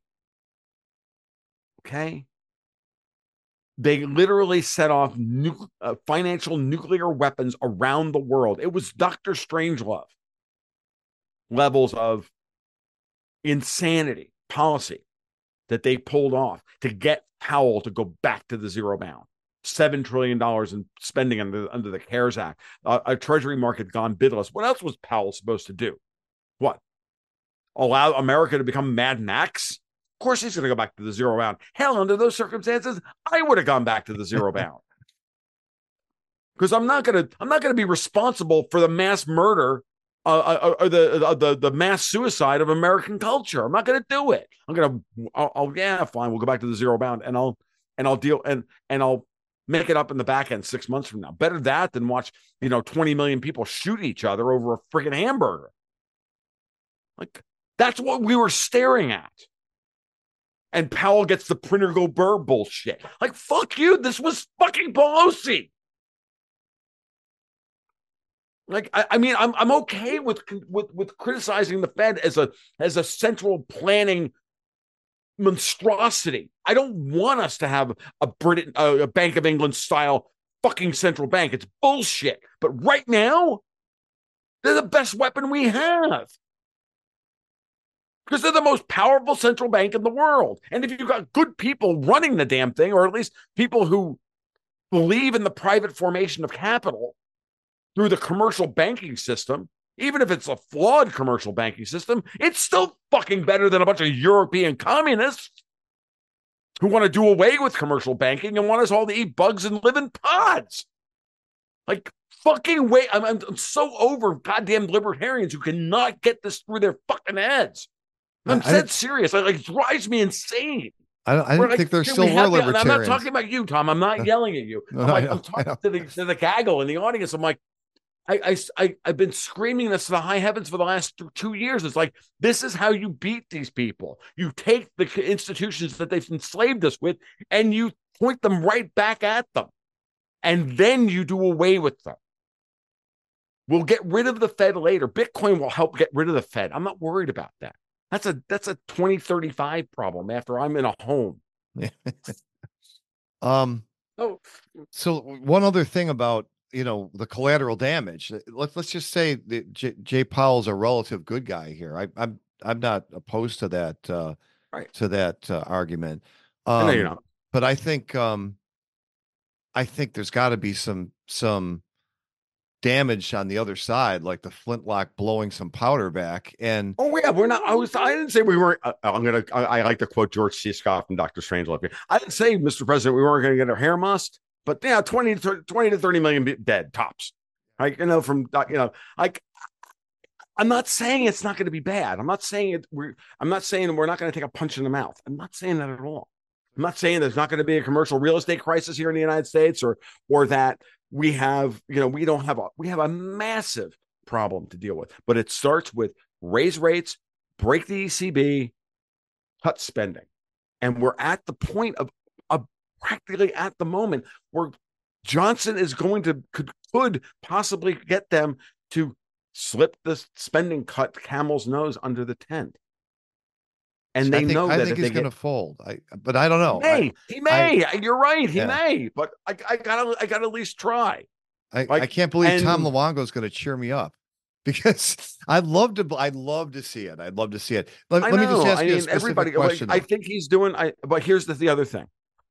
Okay? They literally set off nu- uh, financial nuclear weapons around the world. It was Doctor Strangelove levels of insanity policy that they pulled off to get Powell to go back to the zero bound. seven trillion dollars in spending under, under the CARES Act, uh, a treasury market gone bidless. What else was Powell supposed to do? What? Allow America to become Mad Max? Of course he's going to go back to the zero bound. Hell, under those circumstances, I would have gone back to the zero bound. Because I'm not going to I'm not going to be responsible for the mass murder uh, or the, uh, the the mass suicide of American culture. I'm not going to do it. I'm going to I'll, I'll yeah, fine, we'll go back to the zero bound and I'll and I'll deal and and I'll make it up in the back end six months from now. Better that than watch, you know, twenty million people shoot each other over a freaking hamburger. Like, that's what we were staring at. And Powell gets the printer go burr bullshit. Like, fuck you. This was fucking Pelosi. Like, I, I mean, I'm I'm okay with, with with criticizing the Fed as a as a central planning monstrosity. I don't want us to have a Britain, uh, a Bank of England style fucking central bank. It's bullshit. But right now, they're the best weapon we have. Because they're the most powerful central bank in the world. And if you've got good people running the damn thing, or at least people who believe in the private formation of capital through the commercial banking system, even if it's a flawed commercial banking system, it's still fucking better than a bunch of European communists who want to do away with commercial banking and want us all to eat bugs and live in pods. Like, fucking wait. I'm, I'm, I'm so over goddamn libertarians who cannot get this through their fucking heads. I'm I, dead I serious. It like drives me insane. I don't, I don't like, think there still were libertarians. I'm not talking about you, Tom. I'm not yelling at you. No, I'm, like, know, I'm talking to the, to the gaggle in the audience. I'm like, I, I, I, I've been screaming this to the high heavens for the last two years. It's like, this is how you beat these people. You take the institutions that they've enslaved us with and you point them right back at them. And then you do away with them. We'll get rid of the Fed later. Bitcoin will help get rid of the Fed. I'm not worried about that. That's a that's a twenty thirty-five problem after I'm in a home. um. Oh, so one other thing about, you know, the collateral damage. Let's let's just say that J, Jay Powell's a relative good guy here. I, I'm I'm not opposed to that uh, right. to that uh, argument. Um, I know you're not. But I think um, I think there's got to be some some. damage on the other side, like the flintlock blowing some powder back. And oh yeah, we're not. I was. I didn't say we weren't. Uh, I'm gonna. I, I like to quote George C. Scott from Doctor Strangelove here. I didn't say, Mister President, we weren't going to get our hair mussed, but yeah, twenty to thirty million dead tops. Like, you know, from you know, like. I'm not saying it's not going to be bad. I'm not saying it. We're. I'm not saying we're not going to take a punch in the mouth. I'm not saying that at all. I'm not saying there's not going to be a commercial real estate crisis here in the United States, or or that we have, you know, we don't have a, we have a massive problem to deal with, but it starts with raise rates, break the E C B, cut spending. And we're at the point of, of practically at the moment where Johnson is going to, could, could possibly get them to slip the spending cut camel's nose under the tent. And they I think, know I that think he's going to fold. I, but I don't know. He may. I, he may. I, You're right. He yeah. may. But I, I gotta. I gotta at least try. I, like, I can't believe and, Tom Luongo is going to cheer me up because I'd love to. I'd love to see it. I'd love to see it. Let, I let know, me just ask I you mean, a specific everybody. question. Like, I think he's doing. I. But here's the, the other thing.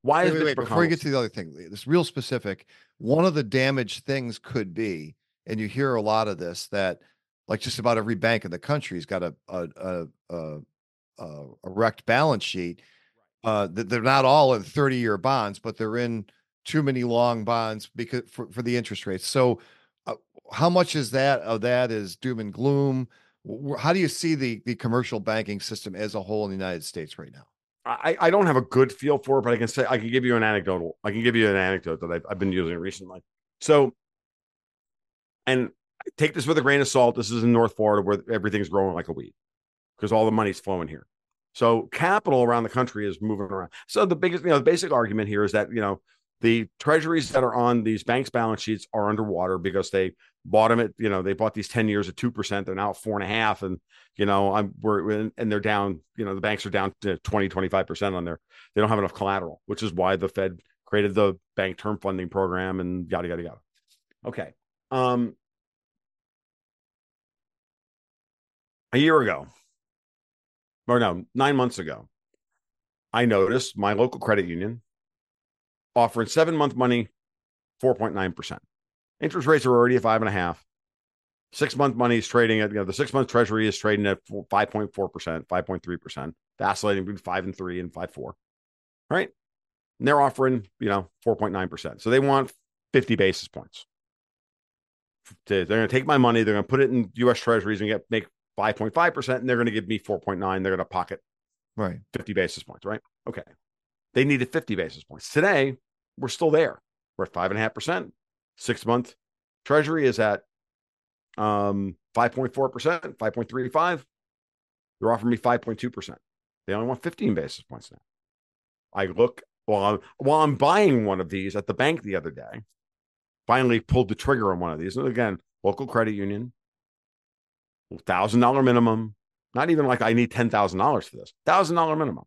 Why wait, is wait, Mitch wait, before you McConnell? get to the other thing, this real specific, one of the damaged things could be, and you hear a lot of this, that like just about every bank in the country has got a a a, a, a wrecked balance sheet. Uh, that they're not all in thirty-year bonds, but they're in too many long bonds because for, for the interest rates. So, uh, how much is that of that is doom and gloom? Wh- How do you see the the commercial banking system as a whole in the United States right now? I, I don't have a good feel for it, but I can say I can give you an anecdotal. I can give you an anecdote that I've, I've been using recently. So, and take this with a grain of salt. This is in North Florida where everything's growing like a weed because all the money's flowing here. So capital around the country is moving around. So the biggest, you know, the basic argument here is that, you know, the treasuries that are on these banks' balance sheets are underwater because they bought them at, you know, they bought these ten years at two percent. They're now at four and a half. And, you know, I'm, we're, and they're down, you know, the banks are down to twenty, twenty-five percent on their, they don't have enough collateral, which is why the Fed created the bank term funding program and yada, yada, yada. Okay. Um, a year ago, or no, nine months ago, I noticed my local credit union offering seven month money, four point nine percent. Interest rates are already at five and a half. Six month money is trading at, you know, the six month treasury is trading at five point four percent, five point three percent, vacillating between five and three and five, four. Right. And they're offering, you know, four point nine percent. So they want fifty basis points. They're going to take my money. They're going to put it in U S treasuries and get, make five point five percent. And they're going to give me four point nine. They're going to pocket Right. fifty basis points. Right. Okay. They needed fifty basis points. Today, we're still there. We're at five and a half percent. Six month treasury is at um, five point four percent, five point three five. They're offering me five point two percent. They only want fifteen basis points now. I look while I'm, while I'm buying one of these at the bank the other day, finally pulled the trigger on one of these. And again, local credit union, one thousand dollars minimum. Not even like I need ten thousand dollars for this. one thousand dollars minimum.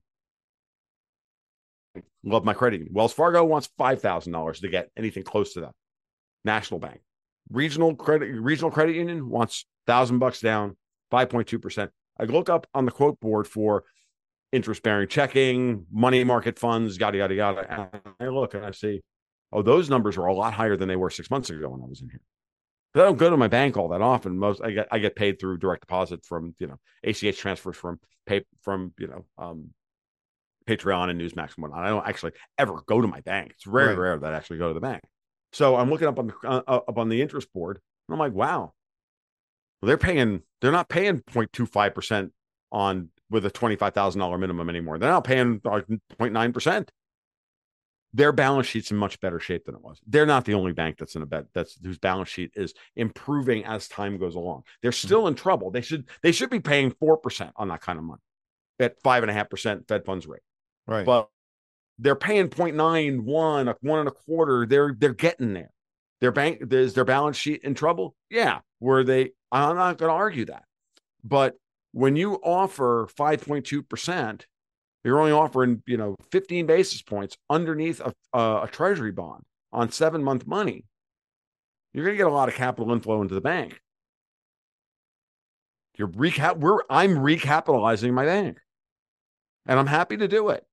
Love my credit union. Wells Fargo wants five thousand dollars to get anything close to that. National Bank. Regional credit regional credit union wants one thousand bucks down, five point two percent. I look up on the quote board for interest-bearing checking, money market funds, yada, yada, yada. And I look and I see, oh, those numbers are a lot higher than they were six months ago when I was in here. But I don't go to my bank all that often. Most I get I get paid through direct deposit from, you know, A C H transfers from pay from, you know, um, Patreon and Newsmax and whatnot. I don't actually ever go to my bank. It's very right. rare that I actually go to the bank. So I'm looking up on the uh, up on the interest board, and I'm like, wow, well, they're paying. They're not paying zero point two five percent on with a twenty-five thousand dollars minimum anymore. They're not paying like zero point nine percent. Their balance sheet's in much better shape than it was. They're not the only bank that's in a bet that's whose balance sheet is improving as time goes along. They're still in trouble. They should they should be paying four percent on that kind of money at five and a half percent Fed funds rate. Right. But they're paying zero point nine, one, one and a quarter. They're they're getting there. Their bank is their balance sheet in trouble? Yeah. Were they? I'm not going to argue that. But when you offer five point two percent, you're only offering, you know, fifteen basis points underneath a, a, a treasury bond on seven month money. You're going to get a lot of capital inflow into the bank. You're recap. We're I'm recapitalizing my bank, and I'm happy to do it.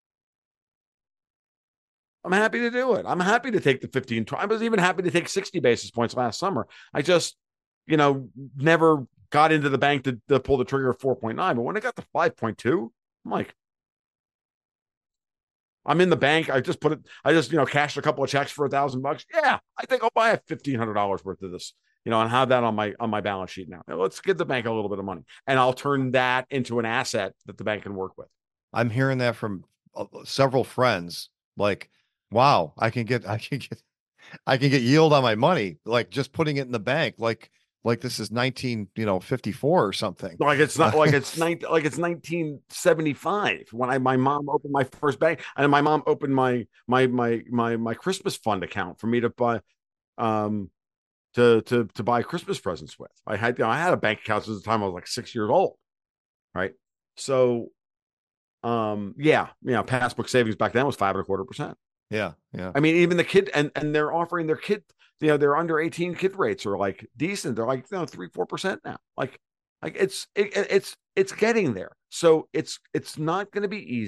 I'm happy to do it. I'm happy to take the fifteen. I was even happy to take sixty basis points last summer. I just, you know, never got into the bank to, to pull the trigger of four point nine. But when I got to five point two, I'm like, I'm in the bank. I just put it, I just, you know, cashed a couple of checks for a thousand bucks. Yeah, I think I'll buy a fifteen hundred dollars worth of this, you know, and have that on my, on my balance sheet now. Let's give the bank a little bit of money, and I'll turn that into an asset that the bank can work with. I'm hearing that from uh, several friends. Like, wow, I can get, I can get, I can get yield on my money. Like just putting it in the bank. Like, like this is nineteen, you know, fifty-four or something. Like it's not like it's nineteen, like it's nineteen seventy-five when I, my mom opened my first bank, and my mom opened my, my, my, my, my Christmas fund account for me to buy, um, to, to, to buy Christmas presents with. I had, you know, I had a bank account since the time I was like six years old. Right. So, um, yeah, you know, passbook savings back then was five and a quarter percent. Yeah. Yeah. I mean, even the kid and, and they're offering their kid, you know, their under eighteen kid rates are like decent. They're like, you know, three, four percent now. Like, like it's, it, it's, it's getting there. So it's, it's not going to be easy.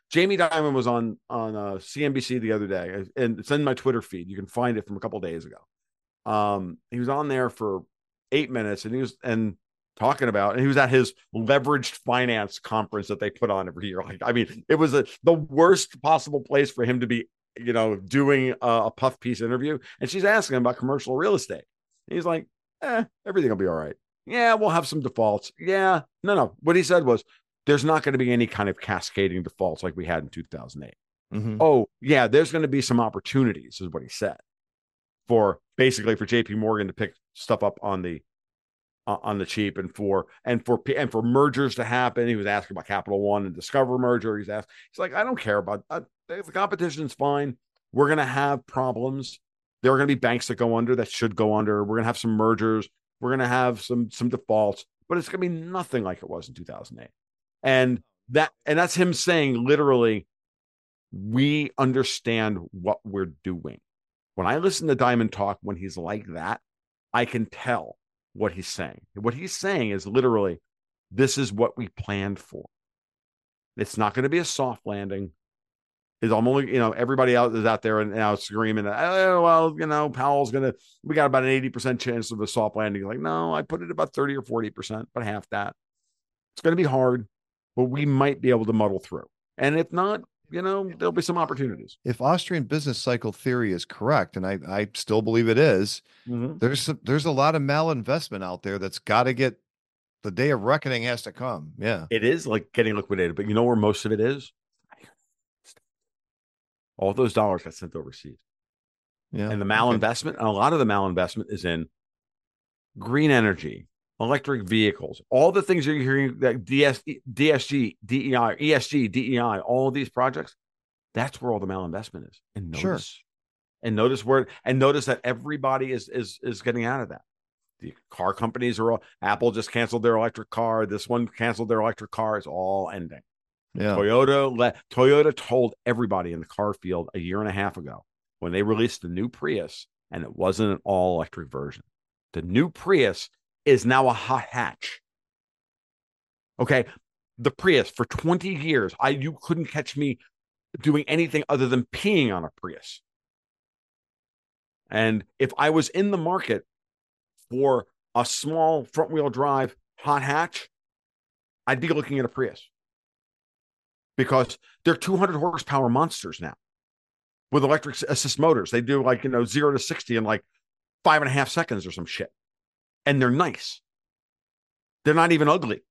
Jamie Dimon was on on uh, C N B C the other day, and it's in my Twitter feed. You can find it from a couple of days ago. Um, he was on there for eight minutes, and he was and talking about, and he was at his leveraged finance conference that they put on every year. Like, I mean, it was a, the worst possible place for him to be, you know, doing a, a puff piece interview. And she's asking him about commercial real estate. And he's like, eh, everything will be all right. Yeah, we'll have some defaults. Yeah, no, no. What he said was, there's not going to be any kind of cascading defaults like we had in two thousand eight. Mm-hmm. Oh, yeah, there's going to be some opportunities, is what he said, for basically for J P Morgan to pick stuff up on the uh, on the cheap, and for and for and for mergers to happen. He was asking about Capital One and Discover merger. He's asked, he's like, I don't care about uh, the competition's fine. We're going to have problems. There are going to be banks that go under that should go under. We're going to have some mergers. We're going to have some some defaults, but it's going to be nothing like it was in two thousand eight. And that and that's him saying, literally, we understand what we're doing. When I listen to Dimon talk, when he's like that, I can tell what he's saying. What he's saying is literally, this is what we planned for. It's not going to be a soft landing. Is I'm only, you know, everybody else is out there and now screaming, oh, well, you know, Powell's going to, we got about an eighty percent chance of a soft landing. Like, no, I put it about thirty or forty percent, but half that. It's going to be hard, but we might be able to muddle through. And if not, you know, there'll be some opportunities. If Austrian business cycle theory is correct, and I, I still believe it is, mm-hmm. there's some, there's a lot of malinvestment out there that's got to get, the day of reckoning has to come. Yeah. It is like getting liquidated, but you know where most of it is? All those dollars got sent overseas. Yeah. And the malinvestment, okay. and a lot of the malinvestment is in green energy, electric vehicles, all the things you're hearing, that D S, D S G, D E I, E S G, D E I, all of these projects, that's where all the malinvestment is. And notice, sure. and notice where, and notice that everybody is is is getting out of that. The car companies are all, Apple just canceled their electric car. This one canceled their electric car. It's all ending. Yeah. Toyota let Toyota told everybody in the car field a year and a half ago when they released the new Prius, and it wasn't an all electric version. The new Prius is now a hot hatch. Okay. The Prius, for twenty years, I you couldn't catch me doing anything other than peeing on a Prius. And if I was in the market for a small front wheel drive hot hatch, I'd be looking at a Prius. Because they're two hundred horsepower monsters now with electric assist motors. They do like, you know, zero to sixty in like five and a half seconds or some shit. And they're nice. They're not even ugly.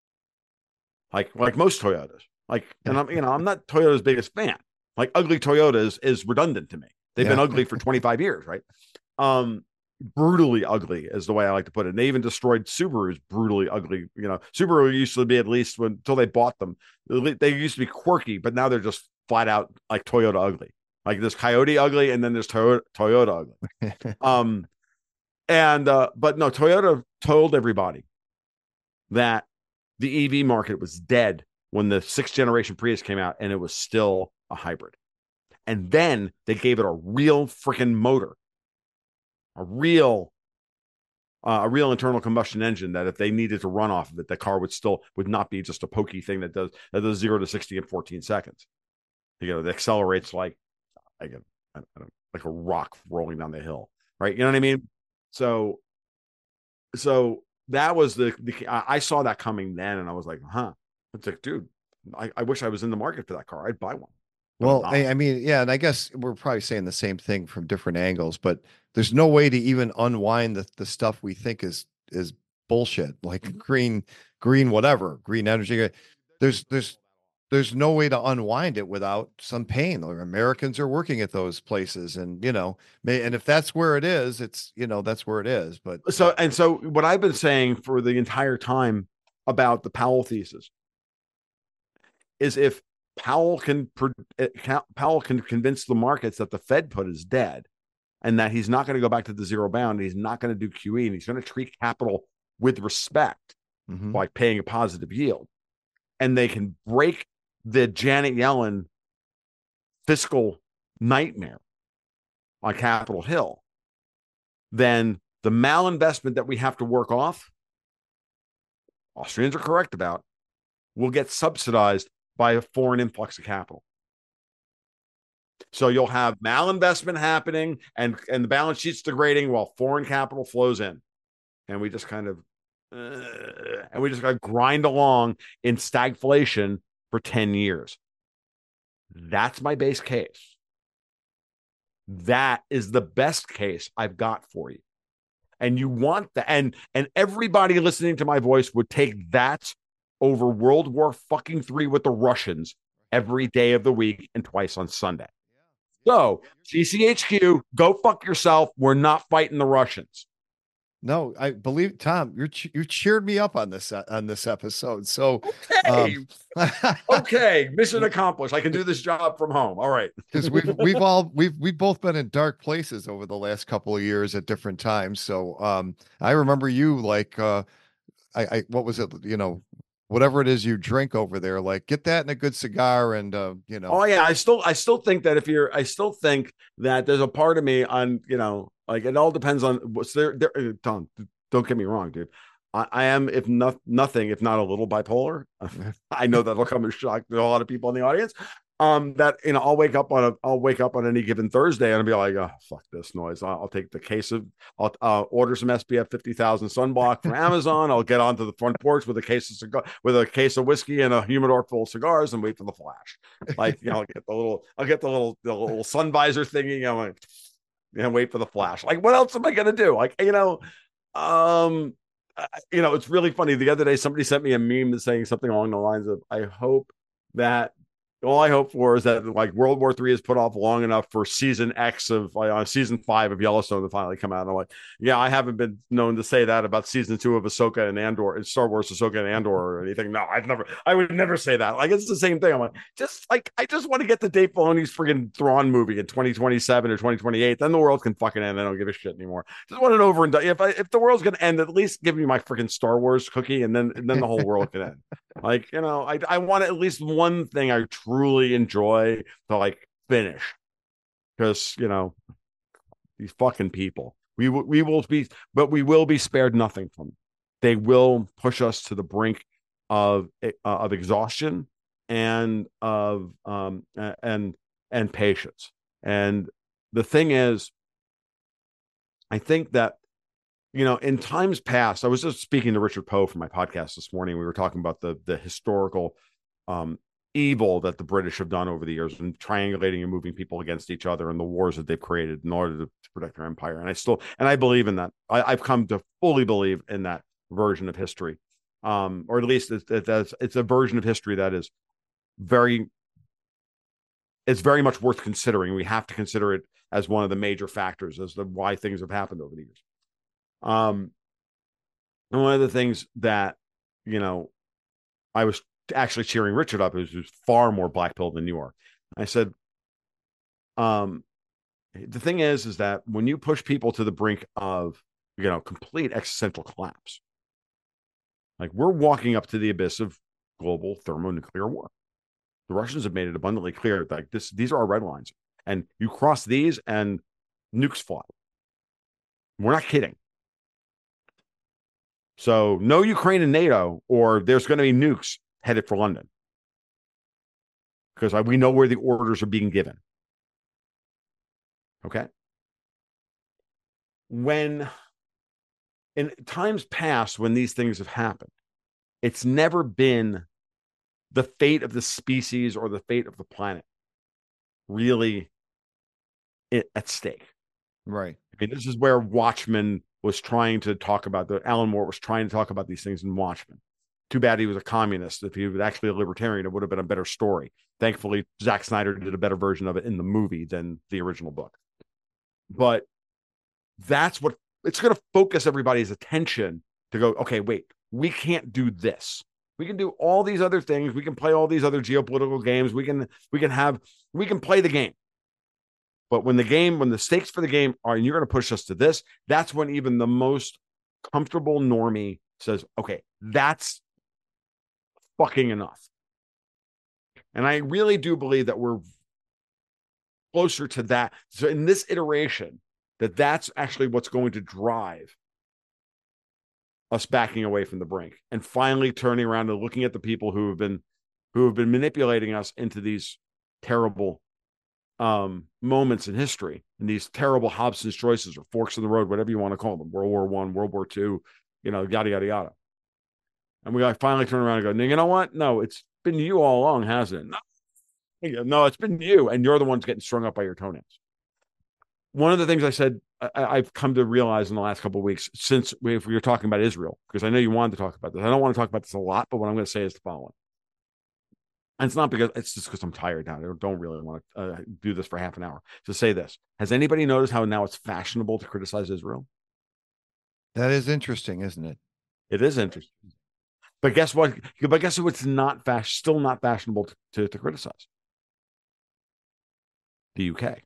Like, like most Toyotas. Like, and I'm, you know, I'm not Toyota's biggest fan. Like, ugly Toyota is, is redundant to me. They've yeah. been ugly for twenty-five years, right? Um, brutally ugly is the way I like to put it. And they even destroyed Subaru's brutally ugly. You know, Subaru used to be, at least when, until they bought them, they used to be quirky, but now they're just flat out like Toyota ugly. Like there's Coyote ugly, and then there's Toyota, Toyota ugly. um, and uh, but no, Toyota told everybody that the E V market was dead when the sixth generation Prius came out, and it was still a hybrid. And then they gave it a real freaking motor. A real, uh, a real internal combustion engine that if they needed to run off of it, the car would still would not be just a pokey thing that does that does zero to sixty in fourteen seconds. You know, it accelerates like like a I don't know, like a rock rolling down the hill, right? You know what I mean? So, so that was the, the I saw that coming then, and I was like, huh. It's like, dude, I, I wish I was in the market for that car. I'd buy one. Well, I, I mean, yeah, and I guess we're probably saying the same thing from different angles, but there's no way to even unwind the, the stuff we think is is bullshit, like green, green, whatever, green energy. There's there's there's no way to unwind it without some pain. Or Americans are working at those places, and you know, may, and if that's where it is, it's you know that's where it is. But so and so, what I've been saying for the entire time about the Powell thesis is if Powell can Powell can convince the markets that the Fed put is dead, and that he's not going to go back to the zero bound. He's not going to do Q E, and he's going to treat capital with respect mm-hmm. by paying a positive yield. And they can break the Janet Yellen fiscal nightmare on Capitol Hill. Then the malinvestment that we have to work off, Austrians are correct about, will get subsidized by a foreign influx of capital. So you'll have malinvestment happening and, and the balance sheet's degrading while foreign capital flows in. And we just kind of, uh, and we just got to grind along in stagflation for ten years. That's my base case. That is the best case I've got for you. And you want that. And, and everybody listening to my voice would take that over World War fucking three with the Russians every day of the week and twice on Sunday. So C C H Q, go fuck yourself. We're not fighting the Russians. No, I believe Tom, you you cheered me up on this uh, on this episode. So okay, um, okay, mission accomplished. I can do this job from home. All right, because we've we've all we've we've both been in dark places over the last couple of years at different times. So um, I remember you like uh, I, I what was it? You know, whatever it is you drink over there, like get that in a good cigar, and uh, you know. Oh yeah, I still I still think that if you're, I still think that there's a part of me on, you know. Like it all depends on what's there. there don't don't get me wrong, dude. I, I am, if not nothing, if not a little bipolar. I know that'll come as shock to a lot of people in the audience. Um, that you know, I'll wake up on a, I'll wake up on any given Thursday and I'll be like, oh fuck this noise. I'll, I'll take the case of, I'll uh, order some S P F fifty thousand sunblock from Amazon. I'll get onto the front porch with a case of cigar, with a case of whiskey and a humidor full of cigars and wait for the flash. Like you know, I'll get the little, I'll get the little, the little sun visor thingy. I'm like. And wait for the flash. Like, what else am I gonna do? Like, you know, um, you know, it's really funny. The other day, somebody sent me a meme saying something along the lines of, "I hope that all I hope for is that like World War Three is put off long enough for season X of uh, season five of Yellowstone to finally come out." And I'm like, yeah, I haven't been known to say that about season two of Ahsoka and Andor, and Star Wars Ahsoka and Andor or anything. No, I've never, I would never say that. Like, it's the same thing. I'm like, just like, I just want to get the Dave Filoni's friggin' Thrawn movie in twenty twenty-seven or twenty twenty-eight. Then the world can fucking end. I don't give a shit anymore. Just want it over and done. If I, if the world's gonna end, at least give me my freaking Star Wars cookie, and then and then the whole world can end. Like, you know, I I want at least one thing I truly enjoy to like finish, because you know these fucking people, we will we will be, but we will be spared nothing from them. They will push us to the brink of uh, of exhaustion and of um and and patience. And the thing is, I think that you know in times past, I was just speaking to Richard Poe for my podcast this morning. We were talking about the the historical um evil that the British have done over the years and triangulating and moving people against each other and the wars that they've created in order to, to protect their empire. And I still, and I believe in that. I, I've come to fully believe in that version of history. Um, or at least it's, it's, it's a version of history that is very, it's very much worth considering. We have to consider it as one of the major factors as to why things have happened over the years. Um, and one of the things that, you know, I was actually cheering Richard up, who's, who's far more black-pilled than you are. I said, um, the thing is, is that when you push people to the brink of, you know, complete existential collapse, like we're walking up to the abyss of global thermonuclear war. The Russians have made it abundantly clear that like this, these are our red lines, and you cross these and nukes fly. We're not kidding. So no Ukraine and NATO, or there's going to be nukes headed for London, because we know where the orders are being given. Okay. When in times past, when these things have happened, it's never been the fate of the species or the fate of the planet really at stake. Right. I mean, this is where Watchmen was trying to talk about, the Alan Moore was trying to talk about these things in Watchmen. Too bad he was a communist. If he was actually a libertarian, it would have been a better story. Thankfully, Zack Snyder did a better version of it in the movie than the original book. But that's what it's going to focus everybody's attention to go, okay, wait, we can't do this. We can do all these other things. We can play all these other geopolitical games. We can, we can have, we can play the game. But when the game, when the stakes for the game are, and you're going to push us to this, that's when even the most comfortable normie says, okay, that's fucking enough. And I really do believe that we're closer to that. So in this iteration, that that's actually what's going to drive us backing away from the brink and finally turning around and looking at the people who have been, who have been manipulating us into these terrible um, moments in history, and these terrible Hobson's choices or forks in the road, whatever you want to call them, World War One, World War Two, you know, yada, yada, yada. And we like finally turn around and go, you know what? No, it's been you all along, hasn't it? No, no, it's been you, and you're the ones getting strung up by your toenails. One of the things I said, I, I've come to realize in the last couple of weeks, since we, if we were talking about Israel, because I know you wanted to talk about this. I don't want to talk about this a lot, but what I'm going to say is the following. And it's not because it's just because I'm tired now. I don't really want to uh, do this for half an hour. To say this, has anybody noticed how now it's fashionable to criticize Israel? That is interesting, isn't it? It is interesting. But guess what? But guess who? It's not fast, still not fashionable to, to, to criticize. The U K.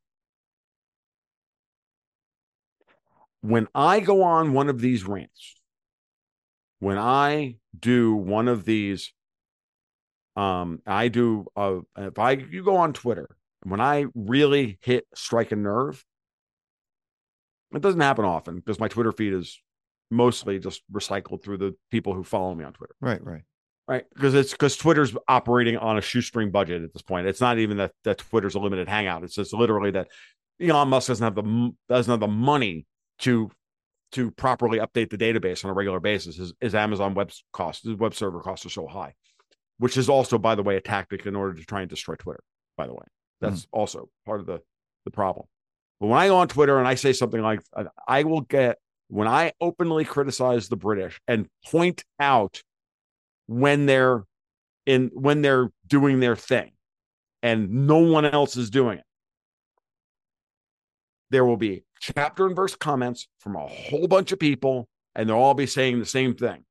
When I go on one of these rants, when I do one of these, um, I do. Uh, if I you go on Twitter, when I really hit strike a nerve, it doesn't happen often because my Twitter feed is mostly just recycled through the people who follow me on Twitter. Right, right. Right. Because it's because Twitter's operating on a shoestring budget at this point. It's not even that, that Twitter's a limited hangout. It's just literally that Elon Musk doesn't have the doesn't have the money to to properly update the database on a regular basis. His, his Amazon web costs, his web server costs are so high, which is also, by the way, a tactic in order to try and destroy Twitter. By the way, that's mm. also part of the the problem. But when I go on Twitter and I say something like, I will get when I openly criticize the British and point out when they're in when they're doing their thing and no one else is doing it, there will be chapter and verse comments from a whole bunch of people, and they'll all be saying the same thing.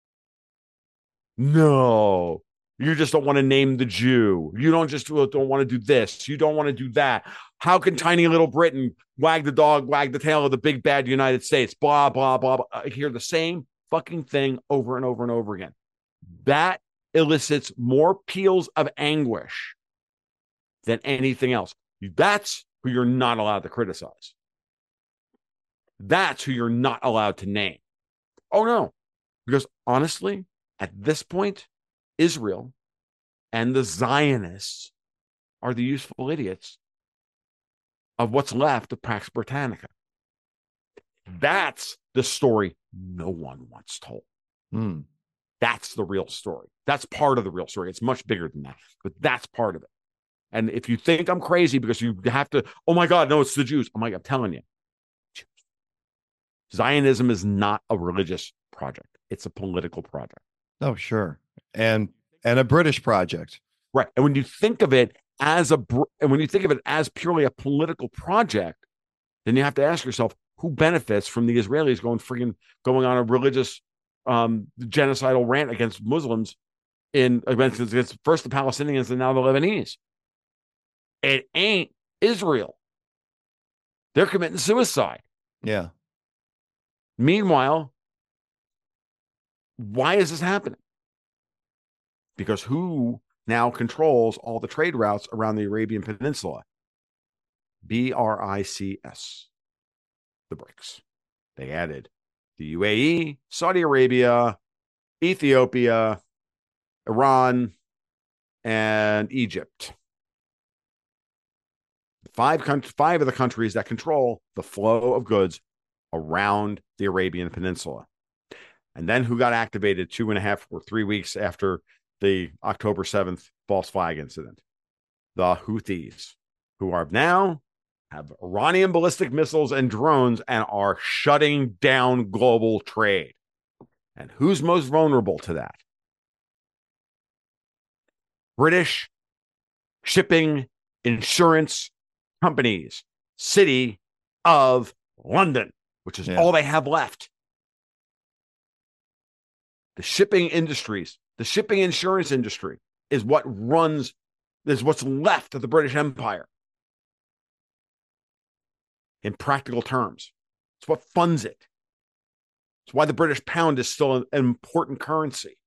No, you just don't want to name the Jew. You don't just don't want to do this. You don't want to do that. How can tiny little Britain wag the dog, wag the tail of the big bad United States? Blah, blah, blah, blah. I hear the same fucking thing over and over and over again. That elicits more peals of anguish than anything else. That's who you're not allowed to criticize. That's who you're not allowed to name. Oh, no. Because honestly, at this point, Israel and the Zionists are the useful idiots of what's left of Pax Britannica. That's the story no one wants told. Mm. That's the real story. That's part of the real story. It's much bigger than that, but that's part of it. And if you think I'm crazy because you have to, oh my God, no, it's the Jews. I'm like, I'm telling you, Zionism is not a religious project. It's a political project. Oh, sure. And and a British project. Right. And when you think of it as a and when you think of it as purely a political project, then you have to ask yourself, who benefits from the Israelis going freaking going on a religious um, genocidal rant against Muslims in against, against first the Palestinians and now the Lebanese? It ain't Israel. They're committing suicide. Yeah. Meanwhile, why is this happening? Because who now controls all the trade routes around the Arabian Peninsula? B R I C S, the BRICS. They added the U A E, Saudi Arabia, Ethiopia, Iran, and Egypt. Five, five of the countries that control the flow of goods around the Arabian Peninsula. And then who got activated two and a half or three weeks after the October seventh false flag incident? The Houthis, who are now have Iranian ballistic missiles and drones and are shutting down global trade. And who's most vulnerable to that? British shipping insurance companies, City of London, which is yeah. all they have left. The shipping industries, the shipping insurance industry is what runs, is what's left of the British Empire. In practical terms, it's what funds it. It's why the British pound is still an, an important currency.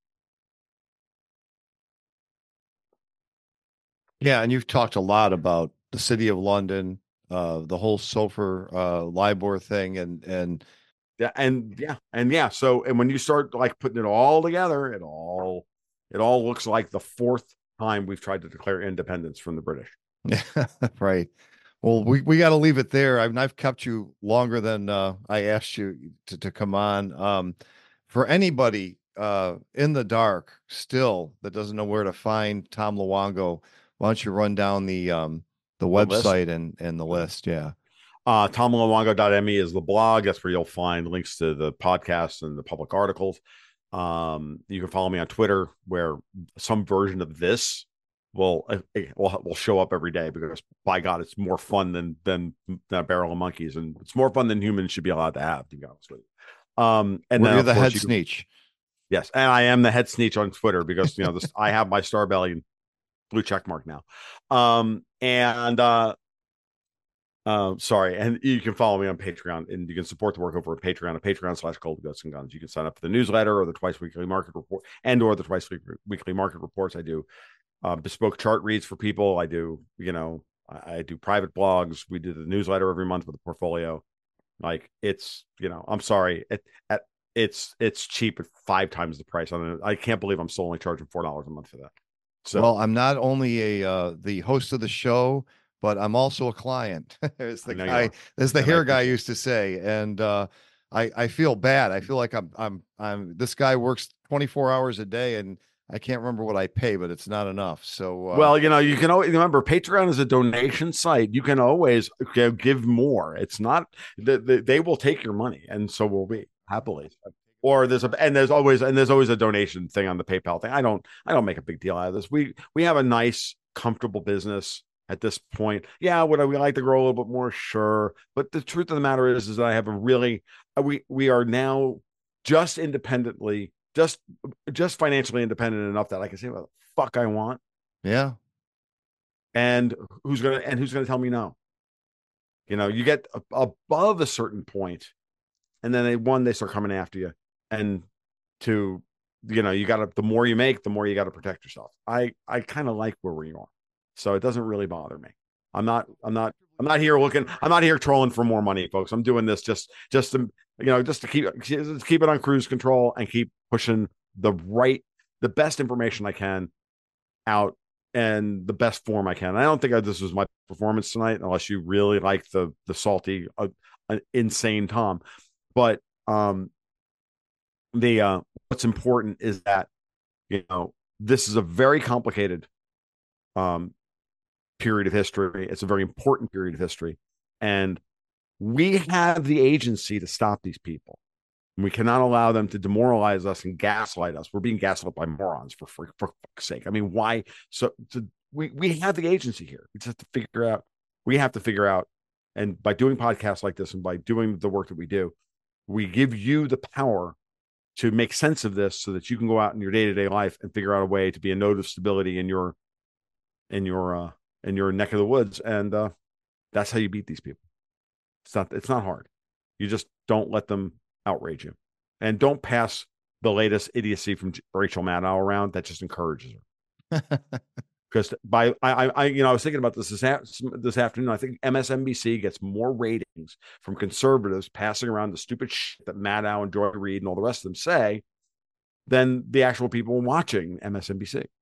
Yeah, and you've talked a lot about the City of London, uh, the whole SOFR, uh, LIBOR thing, and and yeah, and yeah, and yeah. So, and when you start like putting it all together, it all it all looks like the fourth time we've tried to declare independence from the British. Yeah, right. Well, we, we got to leave it there. I've, I've kept you longer than uh, I asked you to, to come on. Um, for anybody uh, in the dark still that doesn't know where to find Tom Luongo, why don't you run down the um, the, the website and, and the list? Yeah. Uh, tom luongo dot m e is the blog. That's where you'll find links to the podcasts and the public articles. Um, you can follow me on Twitter, where some version of this will will will show up every day, because by God, it's more fun than than, than a barrel of monkeys, and it's more fun than humans should be allowed to have, to be honest with you. Um, and well, then you're the head you sneech. Can, yes, and I am the head sneech on Twitter, because you know this. I have my Star Belly blue check mark now. Um, and uh, uh, sorry, and you can follow me on Patreon, and you can support the work over at Patreon at Patreon slash Cold Guts and Guns. You can sign up for the newsletter or the twice weekly market report, and or the twice weekly market reports. I do Uh, bespoke chart reads for people. I do, you know, I, I do private blogs. We do the newsletter every month with a portfolio. Like it's, you know, I'm sorry, it, at, it's it's cheap at five times the price. I mean, I can't believe I'm still only charging four dollars a month for that. So, well, I'm not only a uh, the host of the show, but I'm also a client. as the guy, as the and hair guy used to say, and uh, I I feel bad. I feel like I'm I'm I'm this guy works twenty-four hours a day, and I can't remember what I pay, but it's not enough. So, uh, well, you know, you can always remember Patreon is a donation site. You can always give more. It's not that the, they will take your money, and so will we happily. Or there's a and there's always and there's always a donation thing on the PayPal thing. I don't I don't make a big deal out of this. We we have a nice, comfortable business at this point. Yeah, would I we like to grow a little bit more? Sure, but the truth of the matter is, is that I have a really we we are now just independently. Just, just financially independent enough that I can say what the fuck I want. Yeah. And who's gonna and who's gonna tell me no? You know, you get a, above a certain point, and then they one they start coming after you, and two, you know, you got to the more you make, the more you got to protect yourself. I I kind of like where we are, so it doesn't really bother me. I'm not I'm not I'm not here looking. I'm not here trolling for more money, folks. I'm doing this just just to you know just to keep just keep it on cruise control and keep pushing the right, the best information I can out and the best form I can. And I don't think I, this was my performance tonight, unless you really like the the salty, uh, uh, insane Tom. But um, the uh, what's important is that you know this is a very complicated um period of history. It's a very important period of history, and we have the agency to stop these people. We cannot allow them to demoralize us and gaslight us. We're being gaslit by morons, for for, for fuck's sake. I mean, why? So to, we we have the agency here. We just have to figure out. We have to figure out, and by doing podcasts like this and by doing the work that we do, we give you the power to make sense of this, so that you can go out in your day to day life and figure out a way to be a node of stability in your in your uh, in your neck of the woods, and uh, that's how you beat these people. It's not it's not hard. You just don't let them outrage you, and don't pass the latest idiocy from Rachel Maddow around. That just encourages her. Because by I, I you know I was thinking about this this, this afternoon. I think M S N B C gets more ratings from conservatives passing around the stupid shit that Maddow and Joy Reid and all the rest of them say than the actual people watching M S N B C.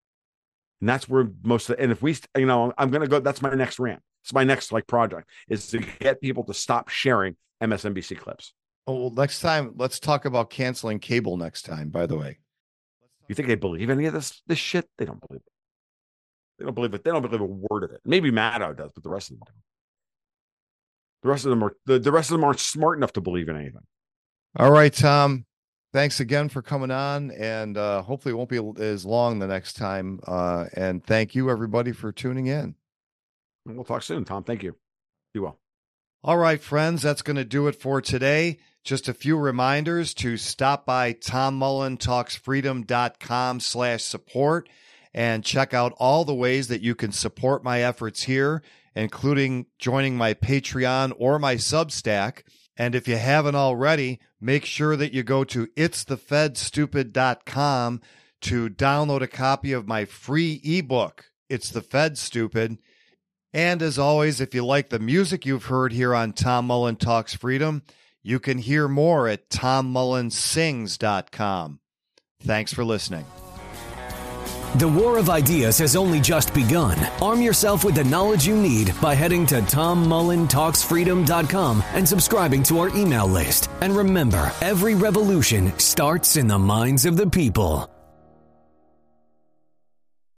And that's where most of the, and if we, you know, I'm going to go, that's my next rant. It's my next like project is to get people to stop sharing M S N B C clips. Oh, well, next time, let's talk about canceling cable next time, by the way. You think they believe any of this, this shit? They don't believe it. They don't believe it. They don't believe a word of it. Maybe Maddow does, but the rest of them don't. The rest of them are, the, the rest of them aren't smart enough to believe in anything. All right, Tom. Thanks again for coming on, and uh, hopefully it won't be as long the next time. Uh, and thank you, everybody, for tuning in. And we'll talk soon, Tom. Thank you. Be well. All right, friends, that's going to do it for today. Just a few reminders to stop by tom mullen talks freedom dot com slash support and check out all the ways that you can support my efforts here, including joining my Patreon or my Substack. And if you haven't already, make sure that you go to its the fed stupid dot com to download a copy of my free ebook, It's the Fed Stupid. And as always, if you like the music you've heard here on Tom Mullen Talks Freedom, you can hear more at tom mullen sings dot com. Thanks for listening. The war of ideas has only just begun. Arm yourself with the knowledge you need by heading to tom mullen talks freedom dot com and subscribing to our email list. And remember, every revolution starts in the minds of the people.